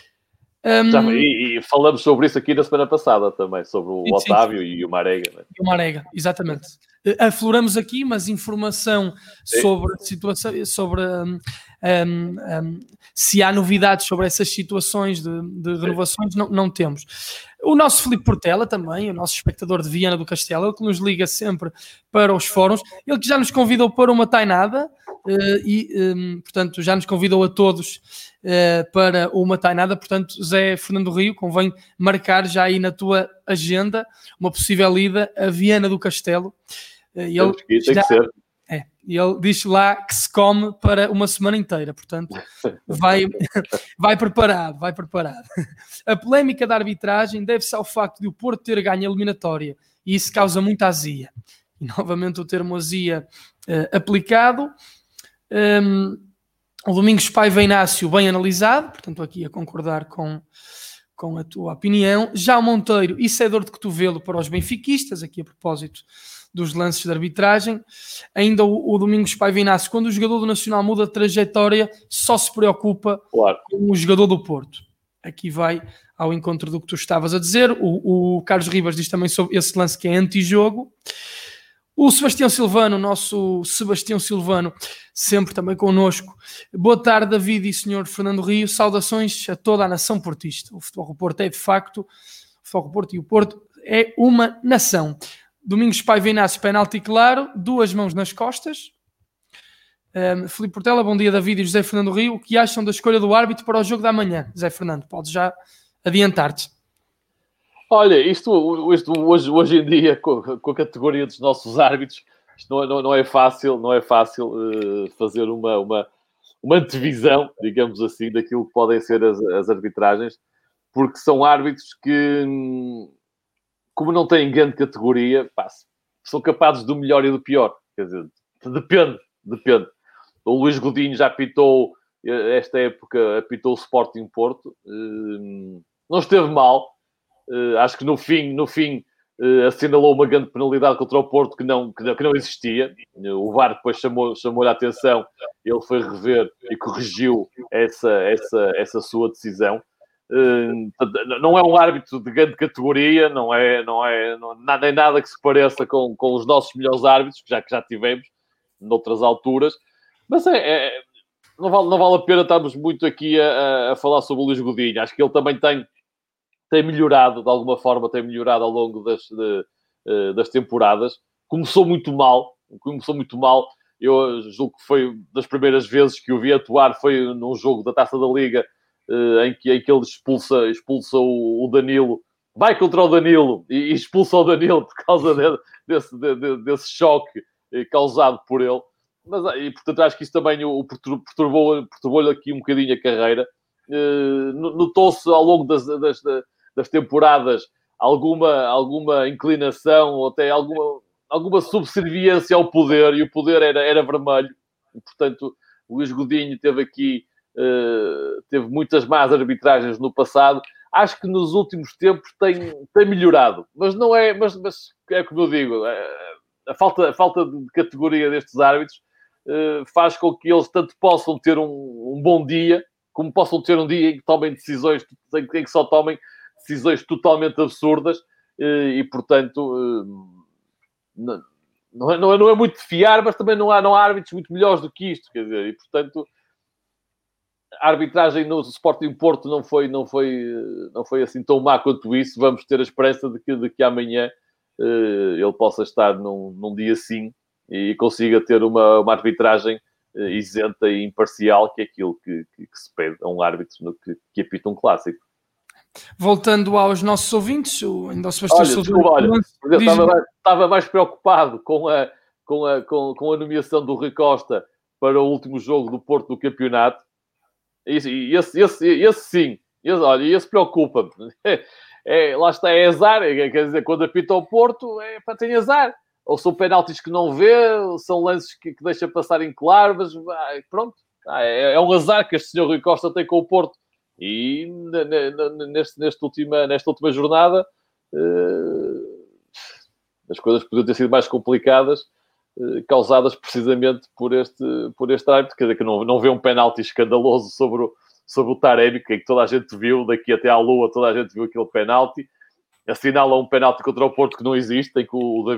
E falamos sobre isso aqui na semana passada também, sobre o Otávio e o Marega. Né? E o Marega, exatamente. Afloramos aqui, mas informação sobre a situação, sobre se há novidades sobre essas situações de renovações, não temos. O nosso Filipe Portela também, o nosso espectador de Viana do Castelo, ele que nos liga sempre para os fóruns, ele que já nos convidou para uma tainada, portanto, já nos convidou a todos para uma tainada. Portanto, Zé Fernando Rio, convém marcar já aí na tua agenda uma possível ida a Viana do Castelo. Ele diz lá que se come para uma semana inteira, portanto, vai preparado. A polémica da arbitragem deve-se ao facto de o Porto ter ganho a eliminatória, e isso causa muita azia. E novamente o termo azia aplicado. O Domingos Paiva Inácio, bem analisado, portanto aqui a concordar com a tua opinião. Já o Monteiro, isso é dor de cotovelo para os benfiquistas, aqui a propósito dos lances de arbitragem. Ainda o Domingos Paiva Inácio, quando o jogador do Nacional muda de trajetória, só se preocupa com o jogador do Porto. Aqui vai ao encontro do que tu estavas a dizer. O Carlos Ribas diz também sobre esse lance que é anti-jogo. O Sebastião Silvano, nosso Sebastião Silvano, sempre também connosco. Boa tarde, David e senhor Fernando Rio. Saudações a toda a nação portista. O Futebol do Porto é, de facto, o Futebol do Porto e o Porto é uma nação. Domingos Paiva Inácio, penalti claro, 2 mãos nas costas. Filipe Portela, bom dia, David e José Fernando Rio. O que acham da escolha do árbitro para o jogo da manhã? José Fernando, podes já adiantar-te. Olha, isto hoje em dia, com a categoria dos nossos árbitros, isto não é fácil fazer uma antevisão, digamos assim, daquilo que podem ser as arbitragens, porque são árbitros que, como não têm grande categoria, são capazes do melhor e do pior. Quer dizer, depende. O Luís Godinho já apitou, esta época, apitou o Sporting Porto. Não esteve mal. Acho que no fim assinalou uma grande penalidade contra o Porto que não existia. O VAR depois chamou-lhe a atenção, ele foi rever e corrigiu essa sua decisão. Não é um árbitro de grande categoria, não é nada que se pareça com os nossos melhores árbitros, que já tivemos noutras alturas, mas não vale a pena estarmos muito aqui a falar sobre o Luís Godinho. Acho que ele também tem melhorado, de alguma forma, ao longo das temporadas. Começou muito mal. Eu julgo que foi das primeiras vezes que o vi atuar, foi num jogo da Taça da Liga, em que ele expulsa o Danilo, vai contra o Danilo e expulsa o Danilo por causa desse choque causado por ele. E, portanto, acho que isso também o perturbou-lhe aqui um bocadinho a carreira. Notou-se ao longo das temporadas alguma inclinação ou até alguma subserviência ao poder, e o poder era vermelho. E, portanto, o Luís Godinho teve muitas más arbitragens no passado. Acho que nos últimos tempos tem melhorado, mas não é, mas é como eu digo, a falta de categoria destes árbitros faz com que eles tanto possam ter um bom dia, como possam ter um dia em que tomem decisões, em que só tomem decisões totalmente absurdas, e portanto não é muito de fiar, mas também não há árbitros muito melhores do que isto, quer dizer, e portanto a arbitragem no Sporting Porto não foi assim tão má quanto isso. Vamos ter a esperança de que amanhã ele possa estar num dia assim e consiga ter uma arbitragem isenta e imparcial, que é aquilo que se pede a um árbitro que apita um clássico. Voltando aos nossos ouvintes, ainda o Sebastião Silva... estava mais preocupado com a nomeação do Rui Costa para o último jogo do Porto do campeonato. Esse sim. Esse preocupa-me. Lá está, é azar. Quer dizer, quando apita o Porto, para ter azar. Ou são penaltis que não vê, são lances que deixa passar em claro, mas pronto. É um azar que este senhor Rui Costa tem com o Porto. E nesta última jornada as coisas podiam ter sido mais complicadas, causadas precisamente por este árbitro, quer dizer, que não vê um penalti escandaloso sobre o Taremi, que toda a gente viu, daqui até à Lua, toda a gente viu aquele penalti, assinala um penalti contra o Porto que não existe, em que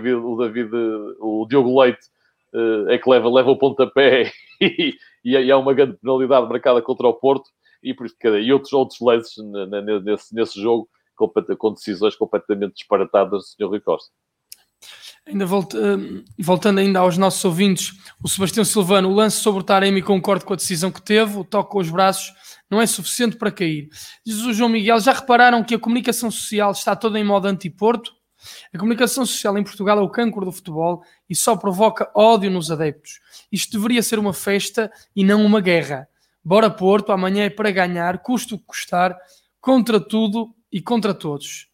o Diogo Leite é que leva o pontapé e há uma grande penalidade marcada contra o Porto, e outros lances nesse jogo, com decisões completamente disparatadas do Sr. Rui Costa. Ainda voltando ainda aos nossos ouvintes, o Sebastião Silvano, o lance sobre o Taremi, concordo com a decisão que teve, o toque com os braços não é suficiente para cair. Diz o João Miguel, já repararam que a comunicação social está toda em modo anti-Porto? A comunicação social em Portugal é o cancro do futebol e só provoca ódio nos adeptos. Isto deveria ser uma festa e não uma guerra. Bora Porto, amanhã é para ganhar, custa o que custar, contra tudo e contra todos.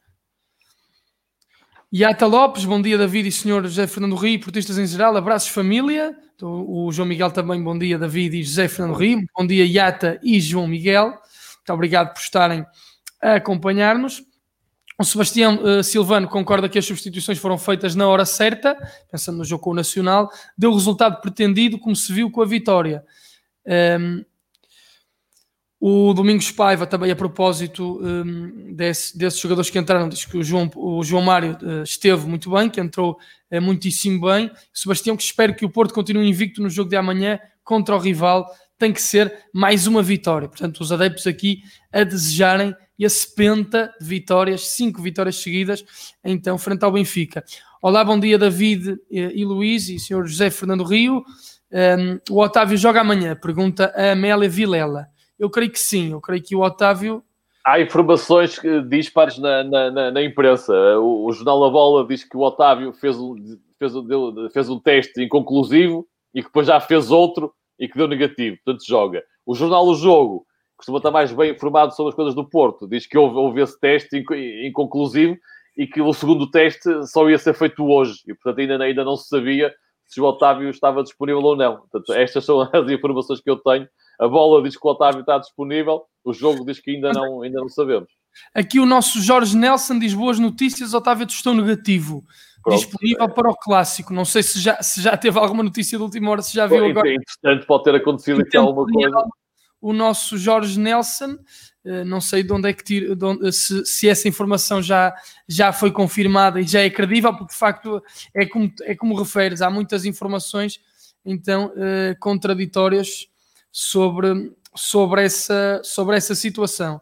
Yata Lopes, bom dia David e Sr. José Fernando Rio, portistas em geral, abraços família. O João Miguel também, bom dia David e José Fernando Rio, bom dia Yata e João Miguel, muito obrigado por estarem a acompanhar-nos. O Sebastião Silvano concorda que as substituições foram feitas na hora certa, pensando no jogo com o Nacional, deu o resultado pretendido, como se viu com a vitória. O Domingos Paiva, também a propósito desses jogadores que entraram, diz que o João Mário esteve muito bem, que entrou muitíssimo bem. Sebastião, que espero que o Porto continue invicto no jogo de amanhã contra o rival, tem que ser mais uma vitória. Portanto, os adeptos aqui a desejarem esse penta de vitórias, 5 vitórias seguidas, então, frente ao Benfica. Olá, bom dia David e Luís e Sr. José Fernando Rio. O Otávio joga amanhã? Pergunta a Amélia Vilela. Eu creio que sim, eu creio que o Otávio... Há informações dispares na imprensa. O Jornal da Bola diz que o Otávio fez um teste inconclusivo e que depois já fez outro e que deu negativo, portanto joga. O Jornal do Jogo costuma estar mais bem informado sobre as coisas do Porto. Diz que houve esse teste inconclusivo e que o segundo teste só ia ser feito hoje. E, portanto, ainda não se sabia se o Otávio estava disponível ou não. Portanto, estas são as informações que eu tenho. A Bola diz que o Otávio está disponível. O jogo diz que ainda não sabemos. Aqui o nosso Jorge Nelson diz boas notícias. Otávio testou negativo. Pronto, disponível para o Clássico. Não sei se já teve alguma notícia de última hora, se já viu agora. Entretanto, pode ter acontecido aqui alguma coisa. O nosso Jorge Nelson, não sei de onde é que se essa informação já foi confirmada e já é credível, porque de facto é como referes, há muitas informações então contraditórias sobre essa situação.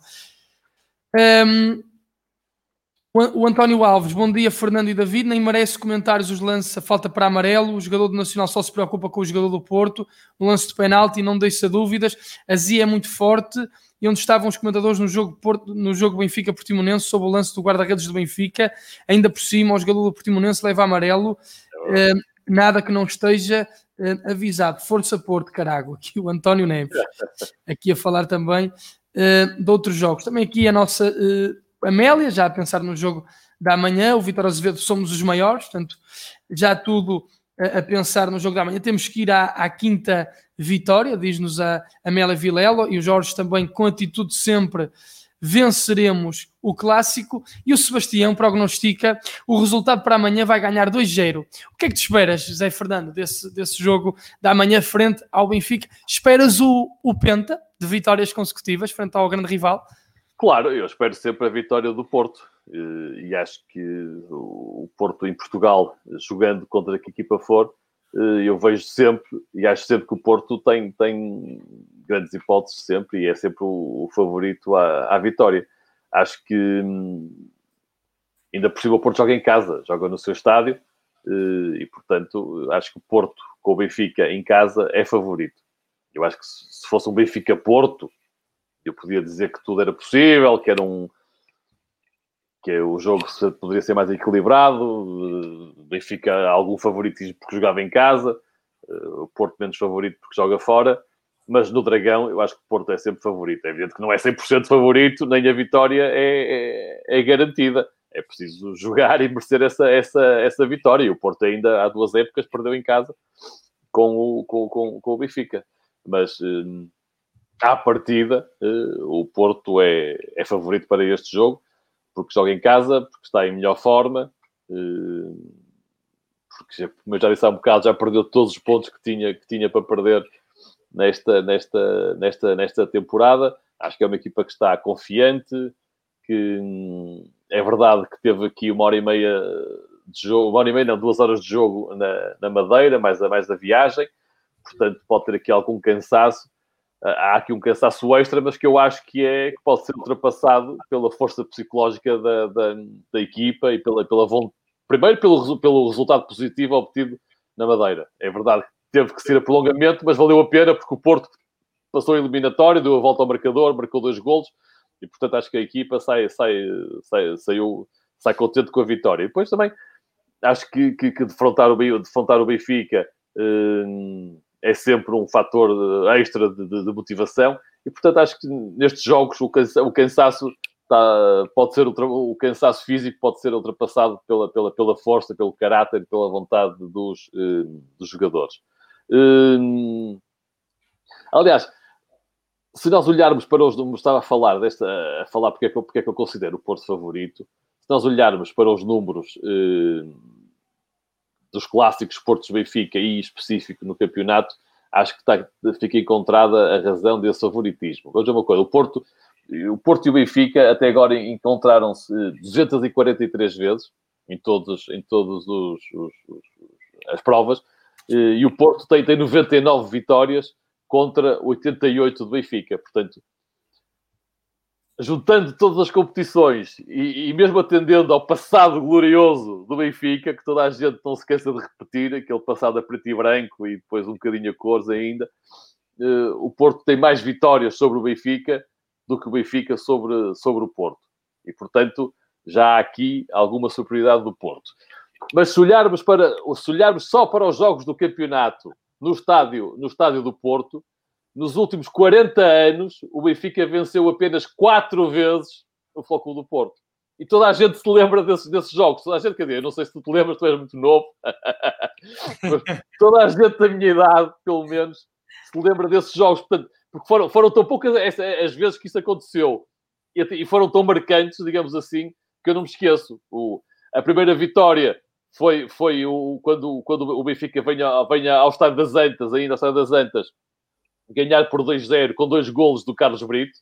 O António Alves, bom dia Fernando e David, nem merece comentários os lances, a falta para amarelo, o jogador do Nacional só se preocupa com o jogador do Porto, o lance de penalti não deixa dúvidas, a Zia é muito forte, e onde estavam os comentadores no jogo Benfica-Portimonense sobre o lance do guarda-redes do Benfica, ainda por cima o jogador do Portimonense leva amarelo, nada que não esteja avisado, força Porto, carago, aqui o António Neves, aqui a falar também de outros jogos, também aqui a nossa... Amélia, já a pensar no jogo da manhã, o Vítor Azevedo somos os maiores, portanto, já tudo a pensar no jogo da manhã. Temos que ir à quinta vitória, diz-nos a Amélia Vilela, e o Jorge também, com atitude sempre, venceremos o Clássico. E o Sebastião prognostica o resultado para amanhã vai ganhar 2-0. O que é que te esperas, José Fernando, desse jogo da manhã frente ao Benfica? Esperas o penta de vitórias consecutivas frente ao grande rival? Claro, eu espero sempre a vitória do Porto e acho que o Porto em Portugal, jogando contra que equipa for, eu vejo sempre e acho sempre que o Porto tem grandes hipóteses sempre e é sempre o favorito à vitória. Acho que ainda por cima o Porto joga em casa, joga no seu estádio e portanto acho que o Porto com o Benfica em casa é favorito. Eu acho que se fosse um Benfica-Porto, eu podia dizer que tudo era possível, que o jogo poderia ser mais equilibrado, Benfica algum favoritismo porque jogava em casa, o Porto menos favorito porque joga fora, mas no Dragão eu acho que o Porto é sempre favorito. É evidente que não é 100% favorito, nem a vitória é garantida. É preciso jogar e merecer essa vitória. E o Porto ainda há 2 épocas perdeu em casa com o Benfica. Mas à partida, o Porto é favorito para este jogo, porque joga em casa, porque está em melhor forma, porque, como eu já disse há um bocado, já perdeu todos os pontos que tinha para perder nesta temporada. Acho que é uma equipa que está confiante, que é verdade que teve aqui 1h30 de jogo, 1h30 não, 2 horas de jogo na Madeira, mais a viagem, portanto pode ter aqui algum cansaço. Há aqui um cansaço extra, mas que eu acho que pode ser ultrapassado pela força psicológica da equipa e pela vontade. Primeiro, pelo resultado positivo obtido na Madeira. É verdade que teve que ser a prolongamento, mas valeu a pena porque o Porto passou a eliminatório, deu a volta ao marcador, marcou 2 golos e, portanto, acho que a equipa sai contente com a vitória. E depois também acho que defrontar o Benfica é sempre um fator extra de motivação e, portanto, acho que nestes jogos o cansaço pode ser o cansaço físico pode ser ultrapassado pela força, pelo caráter, pela vontade dos jogadores. Aliás, se nós olharmos para os números, estava a falar porque é que eu considero o Porto favorito. Se nós olharmos para os números dos clássicos Porto-Benfica e específico no campeonato, acho que fica encontrada a razão desse favoritismo. Vamos ver uma coisa, o Porto e o Benfica até agora encontraram-se 243 vezes em todas as provas, e o Porto tem 99 vitórias contra 88 do Benfica. Portanto, juntando todas as competições e mesmo atendendo ao passado glorioso do Benfica, que toda a gente não se cansa de repetir, aquele passado a preto e branco e depois um bocadinho a cores ainda, o Porto tem mais vitórias sobre o Benfica do que o Benfica sobre o Porto. E, portanto, já há aqui alguma superioridade do Porto. Mas se olharmos só para os jogos do campeonato no estádio do Porto, nos últimos 40 anos, o Benfica venceu apenas 4 vezes o Flóculo do Porto. E toda a gente se lembra desses jogos. Toda a gente, quer dizer, eu não sei se tu te lembras, tu és muito novo. Mas toda a gente da minha idade, pelo menos, se lembra desses jogos. Portanto, porque foram tão poucas as vezes que isso aconteceu. E foram tão marcantes, digamos assim, que eu não me esqueço. A primeira vitória foi quando o Benfica venha ao Estádio das Antas, ainda ao Estádio das Antas, ganhar por 2-0 com 2 golos do Carlos Brito.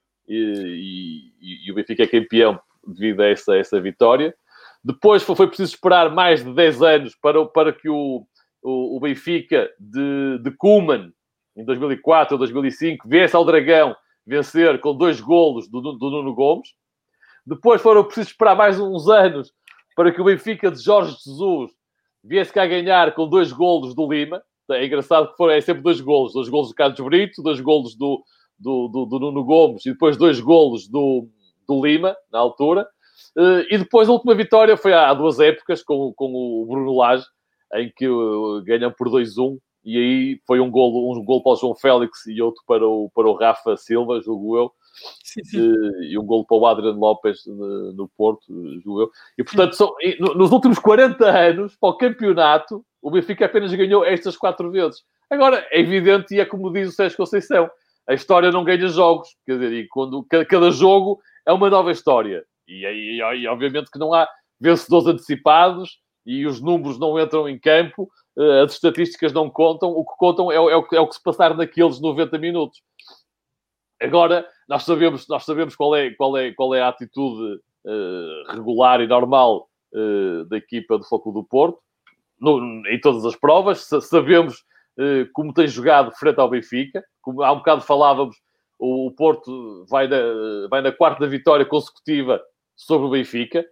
E o Benfica é campeão devido a essa vitória. Depois foi preciso esperar mais de 10 anos para que o Benfica de Koeman, em 2004 ou 2005, viesse ao Dragão vencer com 2 golos do Nuno Gomes. Depois foram preciso esperar mais uns anos para que o Benfica de Jorge Jesus viesse cá ganhar com 2 golos do Lima. É engraçado que é sempre 2 golos. 2 golos do Carlos Brito, 2 golos do Nuno Gomes e depois 2 golos do Lima, na altura. E depois a última vitória foi há 2 épocas com o Bruno Lage, em que ganham por 2-1. E aí foi um golo para o João Félix e outro para o Rafa Silva, julgo eu. Sim. E um golo para o Adriano Lopes no Porto, julgo eu. E, portanto, nos últimos 40 anos, para o campeonato, o Benfica apenas ganhou estas 4 vezes. Agora, é evidente, e é como diz o Sérgio Conceição, a história não ganha jogos. Quer dizer, e quando cada jogo é uma nova história. E obviamente que não há vencedores antecipados e os números não entram em campo, as estatísticas não contam. O que contam é o que se passar naqueles 90 minutos. Agora, nós sabemos qual é a atitude regular e normal da equipa do Flóculo do Porto, em todas as provas. Sabemos como tem jogado frente ao Benfica. Como há um bocado falávamos, o Porto vai na 4ª vitória consecutiva sobre o Benfica.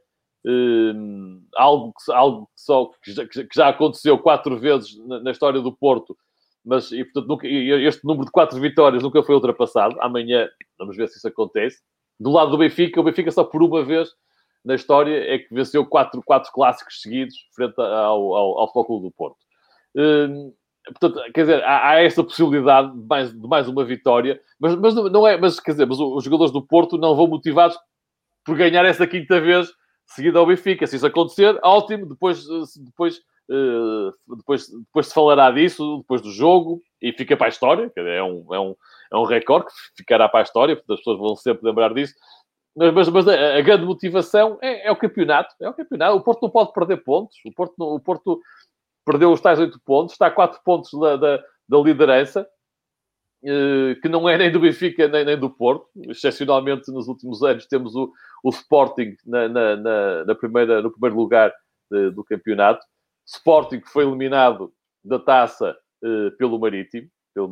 Algo que já aconteceu 4 vezes na história do Porto, mas e, portanto, este número de 4 vitórias nunca foi ultrapassado. Amanhã vamos ver se isso acontece. Do lado do Benfica, o Benfica só por uma vez na história é que venceu 4 clássicos seguidos frente ao Futebol Clube do Porto. Portanto, quer dizer, há essa possibilidade de mais uma vitória, mas não é, mas quer dizer, mas os jogadores do Porto não vão motivados por ganhar essa quinta vez seguida ao Benfica. Se isso acontecer, ótimo, depois se falará disso, depois do jogo, e fica para a história. É um recorde que ficará para a história, porque as pessoas vão sempre lembrar disso. Mas a grande motivação é o campeonato. É o campeonato. O Porto não pode perder pontos. O Porto perdeu os tais 8 pontos, está a 4 pontos da liderança, que não é nem do Benfica nem do Porto. Excepcionalmente, nos últimos anos, temos o Sporting no primeiro lugar do campeonato. Sporting que foi eliminado da taça pelo Marítimo.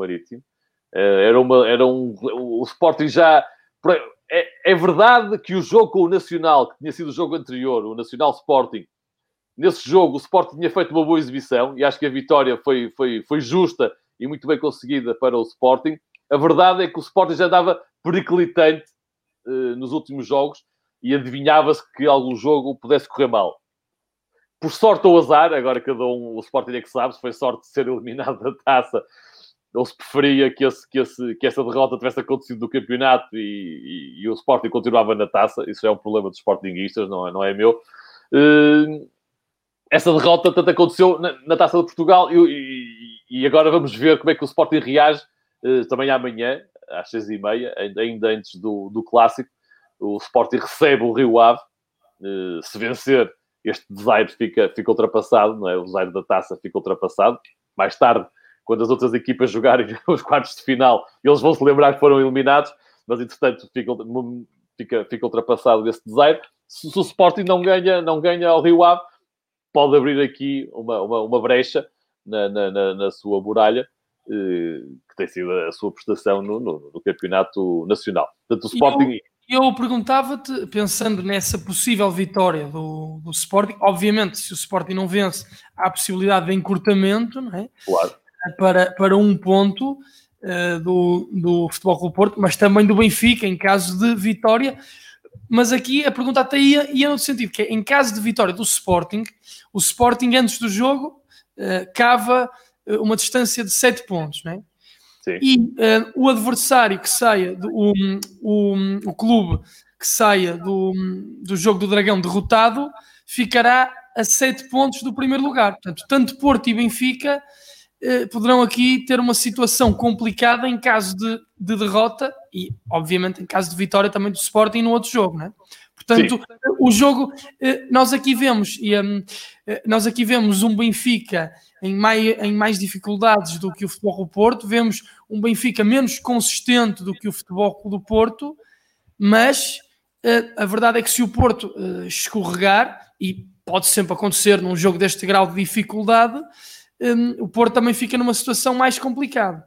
O Sporting já... É verdade que o jogo com o Nacional, que tinha sido o jogo anterior, o Nacional Sporting, nesse jogo o Sporting tinha feito uma boa exibição e acho que a vitória foi justa e muito bem conseguida para o Sporting. A verdade é que o Sporting já andava periclitante nos últimos jogos e adivinhava-se que algum jogo pudesse correr mal. Por sorte ou azar, agora o Sporting é que sabe, se foi sorte de ser eliminado da taça ou se preferia que essa derrota tivesse acontecido no campeonato e o Sporting continuava na taça. Isso é um problema dos sportinguistas, não é meu. Essa derrota tanto aconteceu na Taça de Portugal e agora vamos ver como é que o Sporting reage também amanhã, às 6h30, ainda antes do Clássico. O Sporting recebe o Rio Ave. Se vencer, este desaire fica ultrapassado, não é? O desaire da Taça fica ultrapassado. Mais tarde, quando as outras equipas jogarem os quartos de final, eles vão se lembrar que foram eliminados, mas entretanto fica ultrapassado esse desaire. Se o Sporting não ganha ao Rio Ave, pode abrir aqui uma brecha na sua muralha, que tem sido a sua prestação no campeonato nacional. Portanto, o Sporting... Eu perguntava-te, pensando nessa possível vitória do Sporting, obviamente, se o Sporting não vence, há a possibilidade de encurtamento, não é? Claro. Para um ponto do Futebol Clube Porto, mas também do Benfica, em caso de vitória. Mas aqui a pergunta até ia no sentido que, em caso de vitória do Sporting, o Sporting antes do jogo cava uma distância de 7 pontos, não é? Sim. E o adversário que saia, o clube que saia do jogo do Dragão derrotado, ficará a 7 pontos do primeiro lugar. Portanto, tanto Porto e Benfica poderão aqui ter uma situação complicada em caso de derrota e, obviamente, em caso de vitória também do Sporting no outro jogo, não é? Portanto, o jogo, nós aqui vemos um Benfica em mais dificuldades do que o Futebol Clube do Porto, vemos um Benfica menos consistente do que o Futebol Clube do Porto, mas a verdade é que se o Porto escorregar, e pode sempre acontecer num jogo deste grau de dificuldade, o Porto também fica numa situação mais complicada.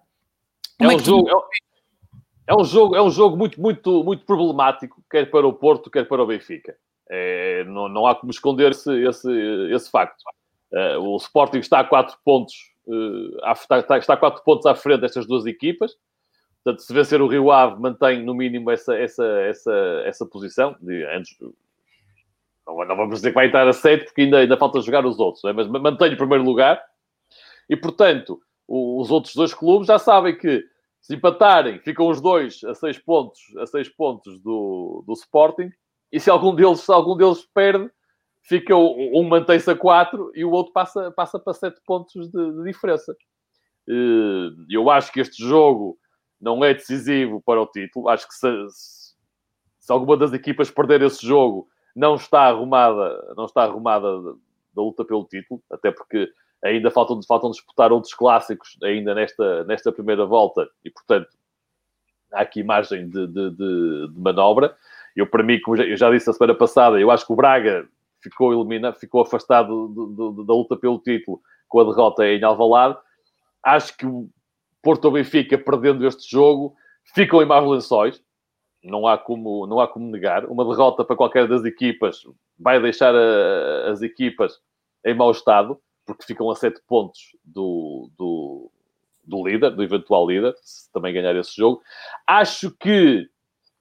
É um jogo muito, muito, muito problemático, quer para o Porto, quer para o Benfica. Não há como esconder esse facto. O Sporting está a 4 pontos, está a 4 pontos à frente destas duas equipas. Portanto, se vencer o Rio Ave, mantém no mínimo essa posição. Antes, não vamos dizer que vai entrar a 7, porque ainda falta jogar os outros, não é? Mas mantém o primeiro lugar. E, portanto, os outros dois clubes já sabem que se empatarem, ficam os dois a 6 pontos do Sporting. E se algum deles perde, fica um mantém-se a 4 e o outro passa para 7 pontos de diferença. Eu acho que este jogo não é decisivo para o título. Acho que se alguma das equipas perder esse jogo, não está arrumada da luta pelo título, até porque ainda faltam disputar outros clássicos ainda nesta primeira volta e, portanto, há aqui margem de manobra. Para mim, como eu já disse a semana passada, eu acho que o Braga ficou afastado da luta pelo título com a derrota em Alvalade. Acho que o Porto ou Benfica, perdendo este jogo, ficam em maus lençóis. Não há como negar. Uma derrota para qualquer das equipas vai deixar as equipas em mau estado, porque ficam a 7 pontos do do líder, do eventual líder, se também ganhar esse jogo. Acho que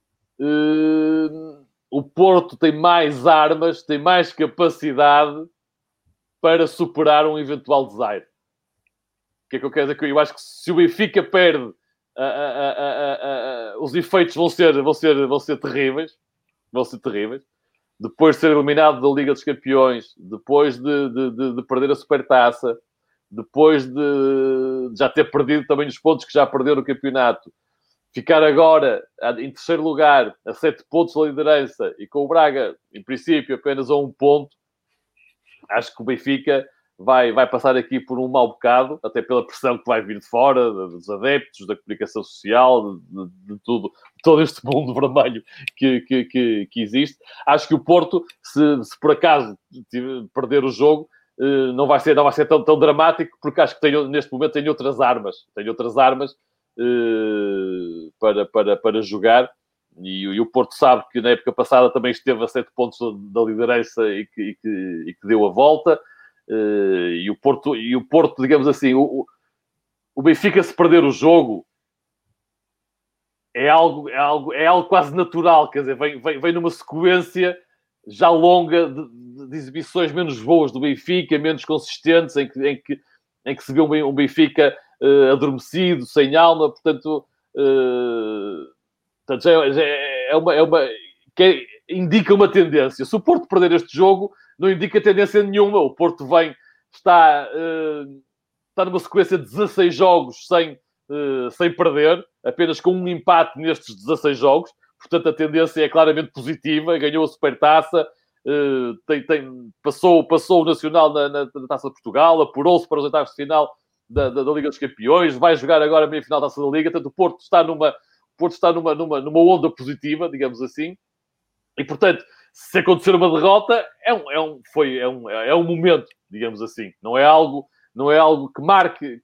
o Porto tem mais armas, tem mais capacidade para superar um eventual desaire. O que é que eu quero dizer? Eu acho que se o Benfica perde, os efeitos vão ser terríveis. Vão ser terríveis. Depois de ser eliminado da Liga dos Campeões, depois de perder a Supertaça, depois de já ter perdido também os pontos que já perdeu no campeonato, ficar agora em terceiro lugar, a 7 pontos da liderança, e com o Braga, em princípio, apenas a 1 ponto, acho que o Benfica vai passar aqui por um mau bocado, até pela pressão que vai vir de fora, dos adeptos, da comunicação social, de tudo, todo este mundo vermelho que existe. Acho que o Porto, se por acaso perder o jogo, não vai ser tão dramático, porque acho que neste momento tem outras armas. Para jogar, e o Porto sabe que na época passada também esteve a 7 pontos da liderança e que deu a volta, e o Porto, digamos assim, o Benfica, se perder o jogo, é algo quase natural, quer dizer, vem numa sequência já longa de exibições menos boas do Benfica, menos consistentes, em que se vê um Benfica adormecido, sem alma, portanto já é uma que indica uma tendência. Se o Porto perder este jogo, não indica tendência nenhuma. O Porto está numa sequência de 16 jogos sem perder, apenas com um empate nestes 16 jogos. Portanto, a tendência é claramente positiva. Ganhou a Supertaça, passou o Nacional na Taça de Portugal, apurou-se para os oitavos de final da Liga dos Campeões, vai jogar agora a meia-final da Taça da Liga. Portanto, o Porto está numa onda positiva, digamos assim. E, portanto, se acontecer uma derrota, é um momento, digamos assim. Não é algo que marque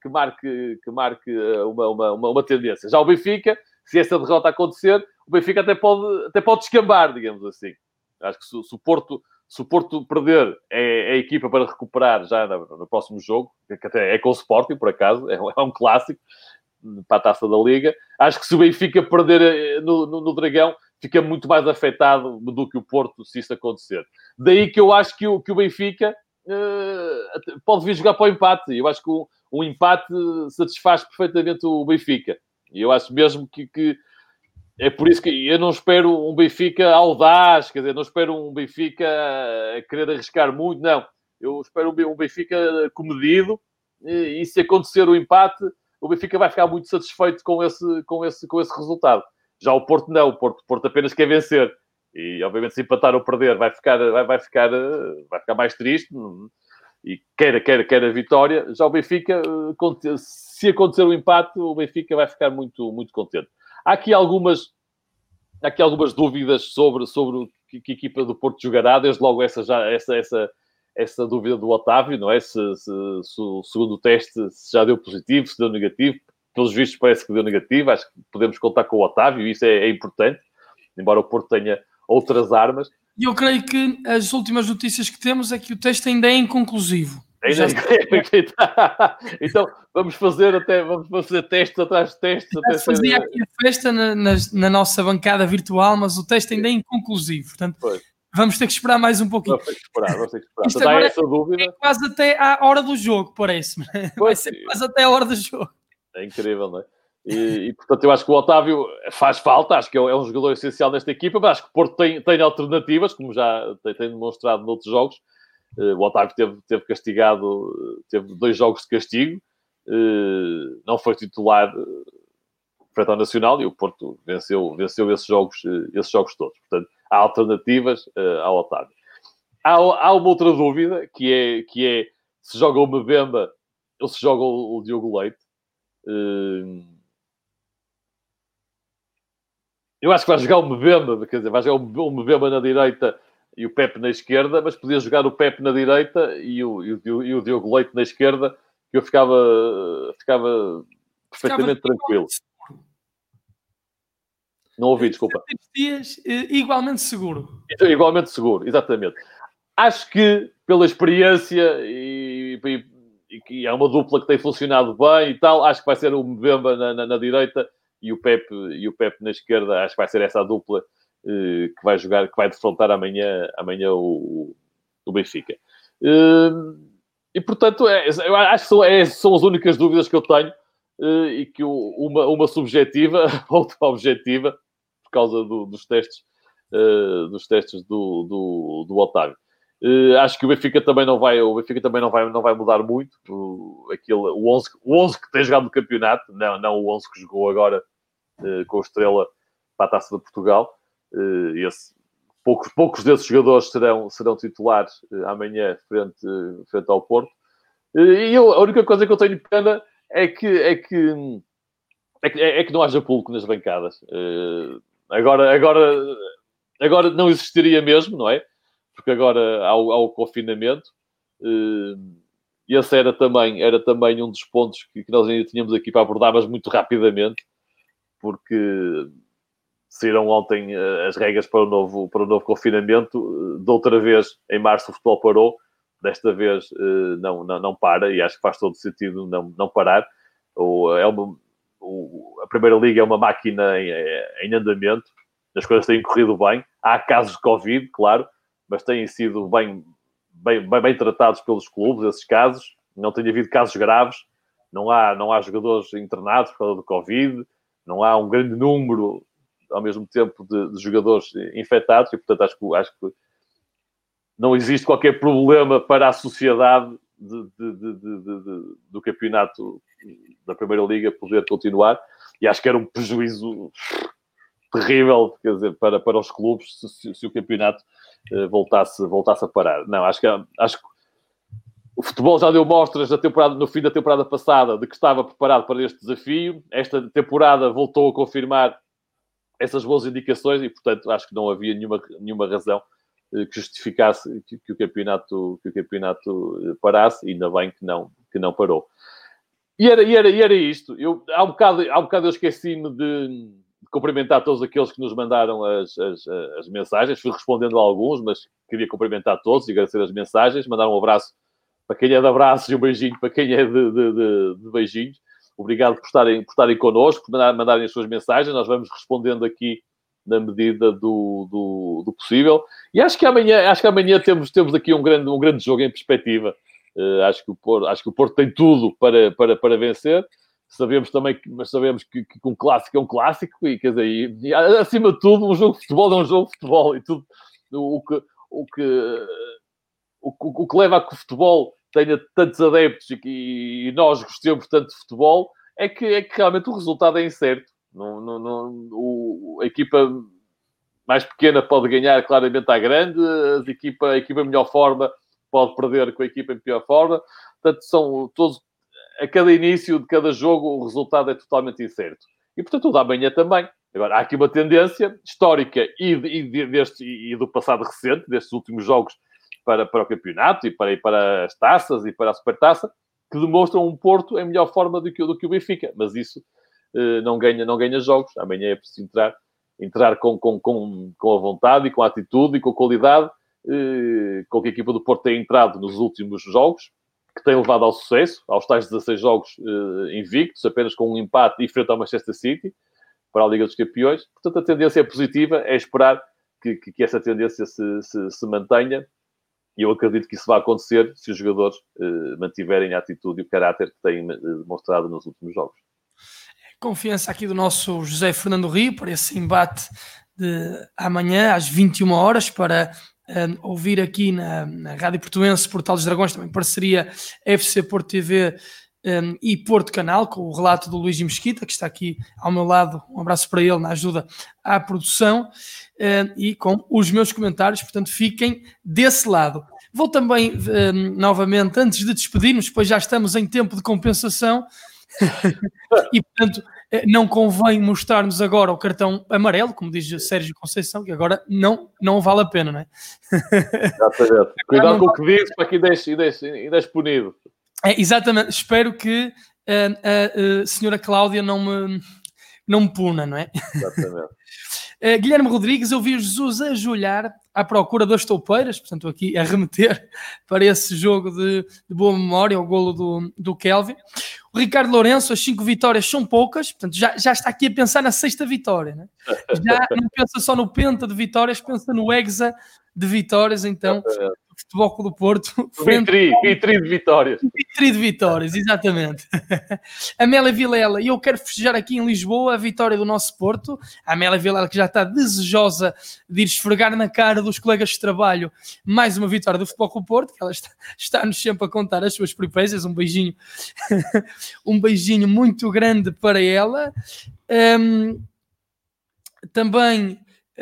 uma tendência. Já o Benfica, se essa derrota acontecer, o Benfica até pode descambar, digamos assim. Acho que se o Porto perder, é a equipa para recuperar já no próximo jogo, que até é com o Sporting, por acaso, é um clássico para a Taça da Liga. Acho que se o Benfica perder no Dragão, fica muito mais afetado do que o Porto, se isso acontecer. Daí que eu acho que o Benfica pode vir jogar para o empate. Eu acho que o empate satisfaz perfeitamente o Benfica. E eu acho mesmo que é por isso que eu não espero um Benfica audaz, quer dizer, não espero um Benfica a querer arriscar muito, não. Eu espero um Benfica comedido, e se acontecer o empate, o Benfica vai ficar muito satisfeito com esse resultado. Já o Porto não, o Porto apenas quer vencer. E, obviamente, se empatar ou perder, vai ficar mais triste, e quer a vitória. Já o Benfica, se acontecer o empate, o Benfica vai ficar muito, muito contente. Há aqui algumas dúvidas sobre que equipa do Porto jogará. Desde logo essa dúvida do Otávio, não é? Se o segundo teste já deu positivo, se deu negativo. Pelos vistos parece que deu negativo. Acho que podemos contar com o Otávio, e isso é importante, embora o Porto tenha outras armas. E eu creio que as últimas notícias que temos é que o teste ainda é inconclusivo. Então vamos fazer testes atrás de testes. Já se fazia aqui a festa na nossa bancada virtual, mas o teste ainda é inconclusivo. Portanto, vamos ter que esperar mais um pouquinho. Vamos ter que esperar. Isto agora essa dúvida. É quase até à hora do jogo, parece-me. Vai ser quase até à hora do jogo. É incrível, não é? E portanto, eu acho que o Otávio faz falta, acho que é um jogador essencial nesta equipa, mas acho que o Porto tem alternativas, como já tem demonstrado noutros jogos. O Otávio teve castigado, teve 2 jogos de castigo, não foi titular frente ao Nacional, e o Porto venceu esses jogos todos. Portanto, há alternativas ao Otávio. Há uma outra dúvida, que é se joga o Mbemba ou se joga o Diogo Leite. Eu acho que vai jogar o Mbemba, quer dizer, vai jogar o Mbemba na direita e o Pepe na esquerda, mas podia jogar o Pepe na direita e o Diogo Leite na esquerda, que eu ficava perfeitamente tranquilo. Não ouvi, desculpa. Dias, igualmente seguro. Igualmente seguro, exatamente. Acho que, pela experiência e que é uma dupla que tem funcionado bem e tal. Acho que vai ser o Mbemba na direita e o Pepe na esquerda. Acho que vai ser essa a dupla que vai jogar, que vai defrontar amanhã o Benfica. E, portanto, eu acho que são as únicas dúvidas que eu tenho e que uma subjetiva, outra objetiva, por causa dos testes do Otávio. Acho que o Benfica também não vai mudar muito. O 11 que tem jogado no campeonato, não o 11 que jogou agora com o Estrela para a Taça de Portugal. Poucos desses jogadores serão titulares amanhã frente ao Porto. E a única coisa que eu tenho pena é que não haja público nas bancadas. Agora não existiria mesmo, não é? Porque agora há o confinamento. E esse era também um dos pontos que nós ainda tínhamos aqui para abordar, mas muito rapidamente, porque saíram ontem as regras para o novo confinamento. De outra vez, em março, o futebol parou. Desta vez não para, e acho que faz todo sentido não parar. A Primeira Liga é uma máquina em andamento. As coisas têm corrido bem. Há casos de Covid, claro, mas têm sido bem tratados pelos clubes, esses casos. Não tem havido casos graves. Não há jogadores internados por causa do Covid. Não há um grande número, ao mesmo tempo, de jogadores infectados. E, portanto, acho que não existe qualquer problema para a sociedade do campeonato da Primeira Liga poder continuar. E acho que era um prejuízo terrível, quer dizer, para os clubes se o campeonato voltasse a parar. Não, acho que o futebol já deu mostras no fim da temporada passada de que estava preparado para este desafio. Esta temporada voltou a confirmar essas boas indicações e, portanto, acho que não havia nenhuma razão que justificasse que o campeonato parasse, e ainda bem que não parou. E era isto. Há um bocado eu esqueci-me de cumprimentar todos aqueles que nos mandaram as mensagens. Fui respondendo a alguns, mas queria cumprimentar todos e agradecer as mensagens. Mandar um abraço para quem é de abraços e um beijinho para quem é de beijinhos. Obrigado por estarem connosco, por mandarem as suas mensagens. Nós vamos respondendo aqui na medida do possível. E acho que amanhã temos aqui um grande jogo em perspectiva. Acho que o Porto tem tudo para vencer. Sabemos também que um clássico é um clássico, e quer dizer, e acima de tudo, um jogo de futebol é um jogo de futebol, e tudo o que leva a que o futebol tenha tantos adeptos e nós gostemos tanto de futebol é que realmente o resultado é incerto. A equipa mais pequena pode ganhar claramente à grande, a equipa em melhor forma pode perder com a equipa em pior forma. Portanto, são todos, a cada início de cada jogo, o resultado é totalmente incerto. E, portanto, o da amanhã também. Agora, há aqui uma tendência histórica e do passado recente, destes últimos jogos para o campeonato e para as taças e para a supertaça, que demonstram um Porto em melhor forma do que o Benfica. Mas isso não ganha jogos. Amanhã é preciso entrar com a vontade e com a atitude e com a qualidade com que a equipa do Porto tem entrado nos últimos jogos, que tem levado ao sucesso, aos tais 16 jogos invictos, apenas com um empate e frente ao Manchester City, para a Liga dos Campeões. Portanto, a tendência é positiva, é esperar que essa tendência se mantenha, e eu acredito que isso vai acontecer se os jogadores mantiverem a atitude e o caráter que têm demonstrado nos últimos jogos. Confiança aqui do nosso José Fernando Rio para esse embate de amanhã às 21 horas para ouvir aqui na Rádio Portuense, Portal dos Dragões, também parceria FC Porto TV e Porto Canal, com o relato do Luís Mesquita, que está aqui ao meu lado. Um abraço para ele na ajuda à produção e com os meus comentários, portanto fiquem desse lado. Vou também novamente, antes de despedirmos, pois já estamos em tempo de compensação e portanto não convém mostrar-nos agora o cartão amarelo, como diz Sérgio Conceição, que agora não vale a pena, não é? Exatamente. Cuidado com o que diz para que deixe punido. Exatamente. Espero que a senhora Cláudia não me puna, não é? Exatamente. Guilherme Rodrigues, eu vi o Jesus ajoelhar à procura das toupeiras, portanto aqui a remeter para esse jogo de boa memória, o golo do Kelvin. O Ricardo Lourenço, as 5 vitórias são poucas, portanto já está aqui a pensar na 6ª vitória, né? Já não pensa só no penta de vitórias, pensa no hexa de vitórias, então o Futebol Clube do Porto... Vitri de vitórias. Vitri de vitórias, exatamente. Amélia Vilela, e eu quero festejar aqui em Lisboa a vitória do nosso Porto. A Amélia Vilela, que já está desejosa de ir esfregar na cara dos colegas de trabalho mais uma vitória do Futebol Clube do Porto, que ela está-nos sempre a contar as suas peripécias. Um beijinho um beijinho muito grande para ela. Também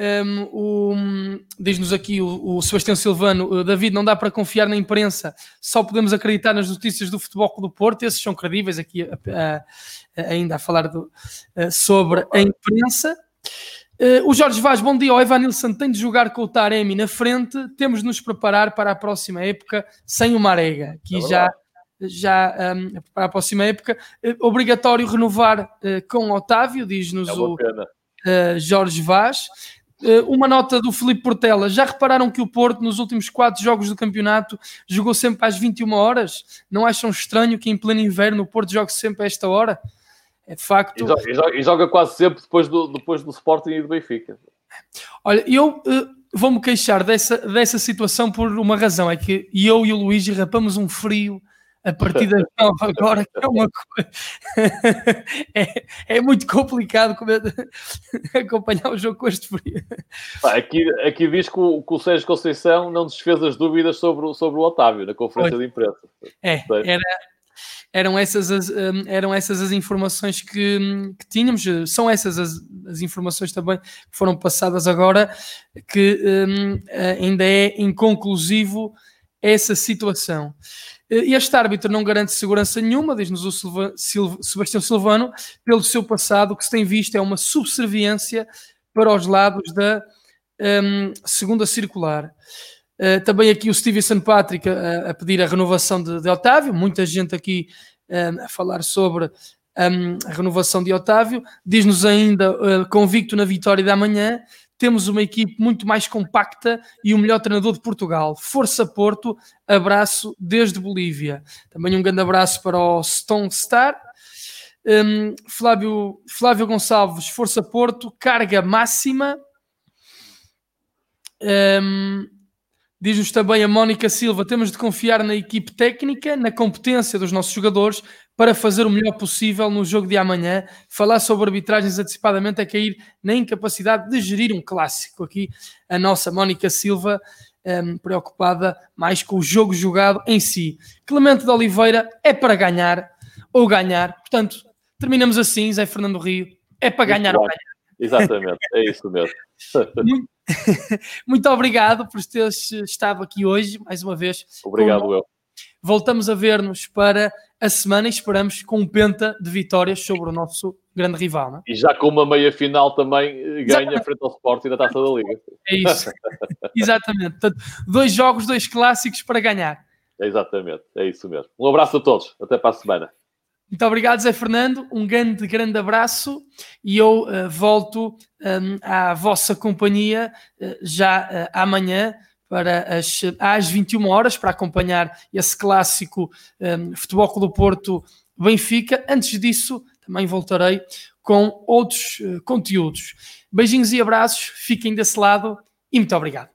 diz-nos aqui o Sebastião Silvano, David, não dá para confiar na imprensa, só podemos acreditar nas notícias do Futebol Clube do Porto. Esses são credíveis, aqui ainda a falar sobre a imprensa. O Jorge Vaz, bom dia. O Evanilson tem de jogar com o Taremi na frente, temos de nos preparar para a próxima época sem o Marega, que para a próxima época obrigatório renovar com o Otávio, diz-nos o Jorge Vaz. Uma nota do Filipe Portela. Já repararam que o Porto, nos últimos 4 jogos do campeonato, jogou sempre às 21 horas? Não acham estranho que em pleno inverno o Porto jogue sempre a esta hora? É de facto... E joga quase sempre depois do Sporting e do Benfica. Olha, eu vou-me queixar dessa situação por uma razão. É que eu e o Luís rapamos um frio a partir das 9 agora, que é uma coisa... é muito complicado acompanhar o jogo com este frio. Aqui diz que o Sérgio Conceição não desfez as dúvidas sobre o Otávio na conferência de imprensa. Eram essas as informações que tínhamos. São essas as informações também que foram passadas agora, que ainda é inconclusivo essa situação. Este árbitro não garante segurança nenhuma, diz-nos o Sebastião Silvano, pelo seu passado. O que se tem visto é uma subserviência para os lados da segunda circular. Também aqui o Stevenson Patrick a pedir a renovação de Otávio. Muita gente aqui a falar sobre a renovação de Otávio. Diz-nos ainda, convicto na vitória da manhã, temos uma equipe muito mais compacta e o melhor treinador de Portugal. Força Porto, abraço desde Bolívia. Também um grande abraço para o Stone Star. Flávio Gonçalves, Força Porto, carga máxima. Diz-nos também a Mónica Silva, temos de confiar na equipe técnica, na competência dos nossos jogadores para fazer o melhor possível no jogo de amanhã. Falar sobre arbitragens antecipadamente é cair na incapacidade de gerir um clássico. Aqui a nossa Mónica Silva, preocupada mais com o jogo jogado em si. Clemente de Oliveira, é para ganhar ou ganhar. Portanto, terminamos assim, Zé Fernando Rio, é para ganhar ou ganhar. Exatamente, é isso mesmo. Muito obrigado por teres estado aqui hoje, mais uma vez. Obrigado, eu. Voltamos a ver-nos para a semana e esperamos com um penta de vitórias sobre o nosso grande rival. Não é? E já com uma meia-final também ganha frente ao Sporting na Taça da Liga. É isso, exatamente. Portanto, 2 jogos, 2 clássicos para ganhar. Exatamente, é isso mesmo. Um abraço a todos, até para a semana. Muito obrigado, Zé Fernando. Um grande abraço e eu volto à vossa companhia já amanhã para às 21 horas para acompanhar esse clássico Futebol Clube do Porto Benfica. Antes disso, também voltarei com outros conteúdos. Beijinhos e abraços, fiquem desse lado e muito obrigado.